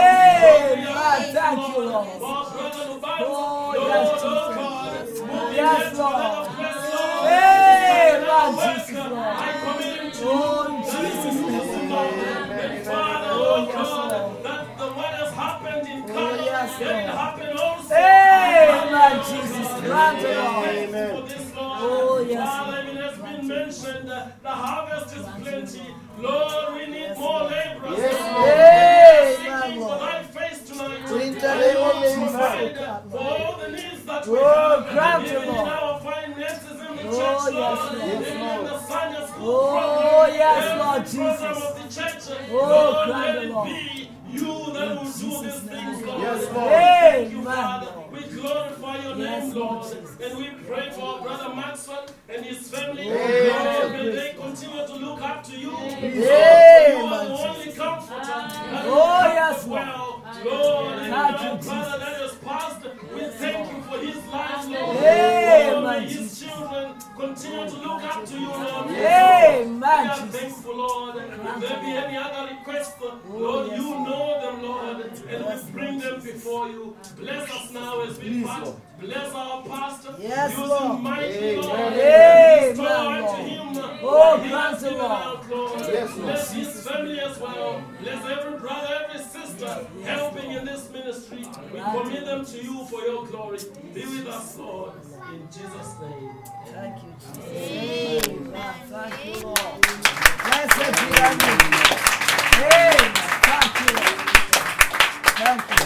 Amen. Thank you, Lord. For Brother Lubanzo, Oh, Lord, yes, oh Jesus. God, move Yes, him to Lord. another place, Lord. Amen, Another work. Jesus, Lord. I commit him to Oh, you. in That you Jesus' use him, Lord. And Father, Oh, oh yes, God, Lord. that the what has happened in Oh, Canada, yes, let it Lord. happen also. Amen, Jesus. Grant the Lord. Amen. For this, Lord. Oh, yes, Father, it has been mentioned that the harvest is plenty. Lord, we need more laborers. Yes, Lord. Lord. We are Amen, seeking for Lord. thy face tonight. In the That name you of will Jesus, provide oh God, for all the needs that we Oh, have. grant Even it, in Lord. our finances in the Oh, church, yes, Lord. Lord. Even in the Sunday school Oh, program. yes, every Lord program Jesus. of the church. Oh, Lord, grant let it, it Lord. be you that will do these things, Lord. Yes, We Lord. thank you, Amen, Father. Lord. We glorify your Yes, name, Lord Lord. Jesus. And we pray for our brother Maxwell and his family. Amen. Lord, may they continue to look up to you. Amen. You are the only comforter. that will Oh, comfort yes, Lord. well. Lord, and Thank our you, brother that has passed, we thank you for his life, Lord. Amen, Lord, may his Jesus. children continue to look up to you, Lord. Amen, We are Jesus. thankful, Lord. If there be any other request, Lord, you know them, Lord, and we bring them before you. Bless us now as we part. Bless our pastor. Yes, Use Lord. him mightily, Lord. Amen, Restore unto Lord. him Oh, what he grant has it, given Lord. out, Lord. Yes, Lord. Bless his family as well. Bless every brother, every sister helping in this ministry. We commit them to you for your glory. Be with us, Lord. In Jesus' name. Thank you, Jesus. Amen. Thank you, Lord. Blessed be thy name. Amen. Thank you, Lord. Thank you.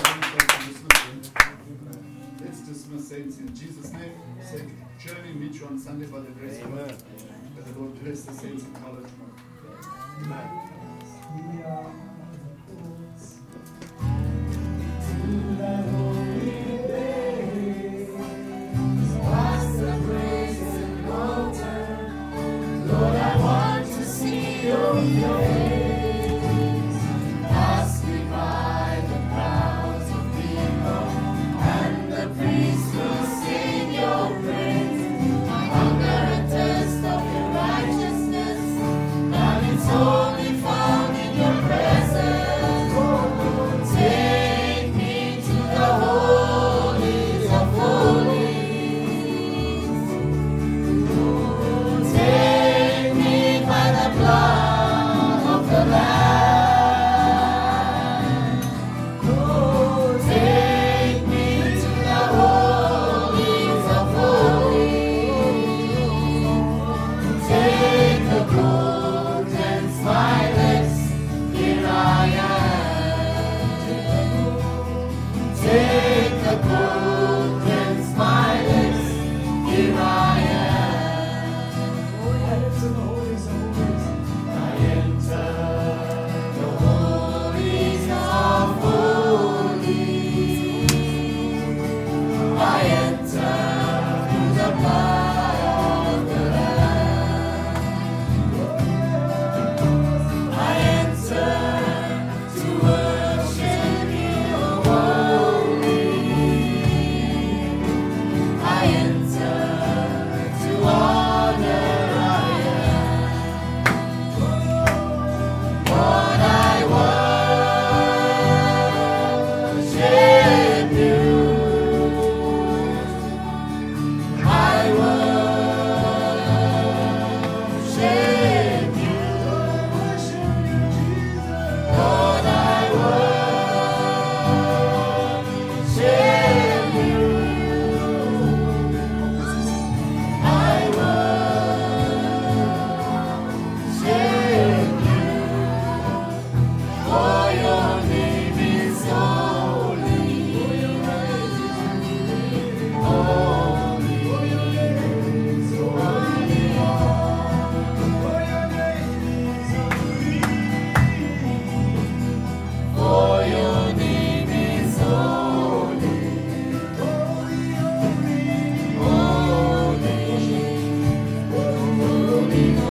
Let's dismiss saints in Jesus' name. Say, journey, meet you on Sunday by the grace of God. May the Lord bless the saints in college.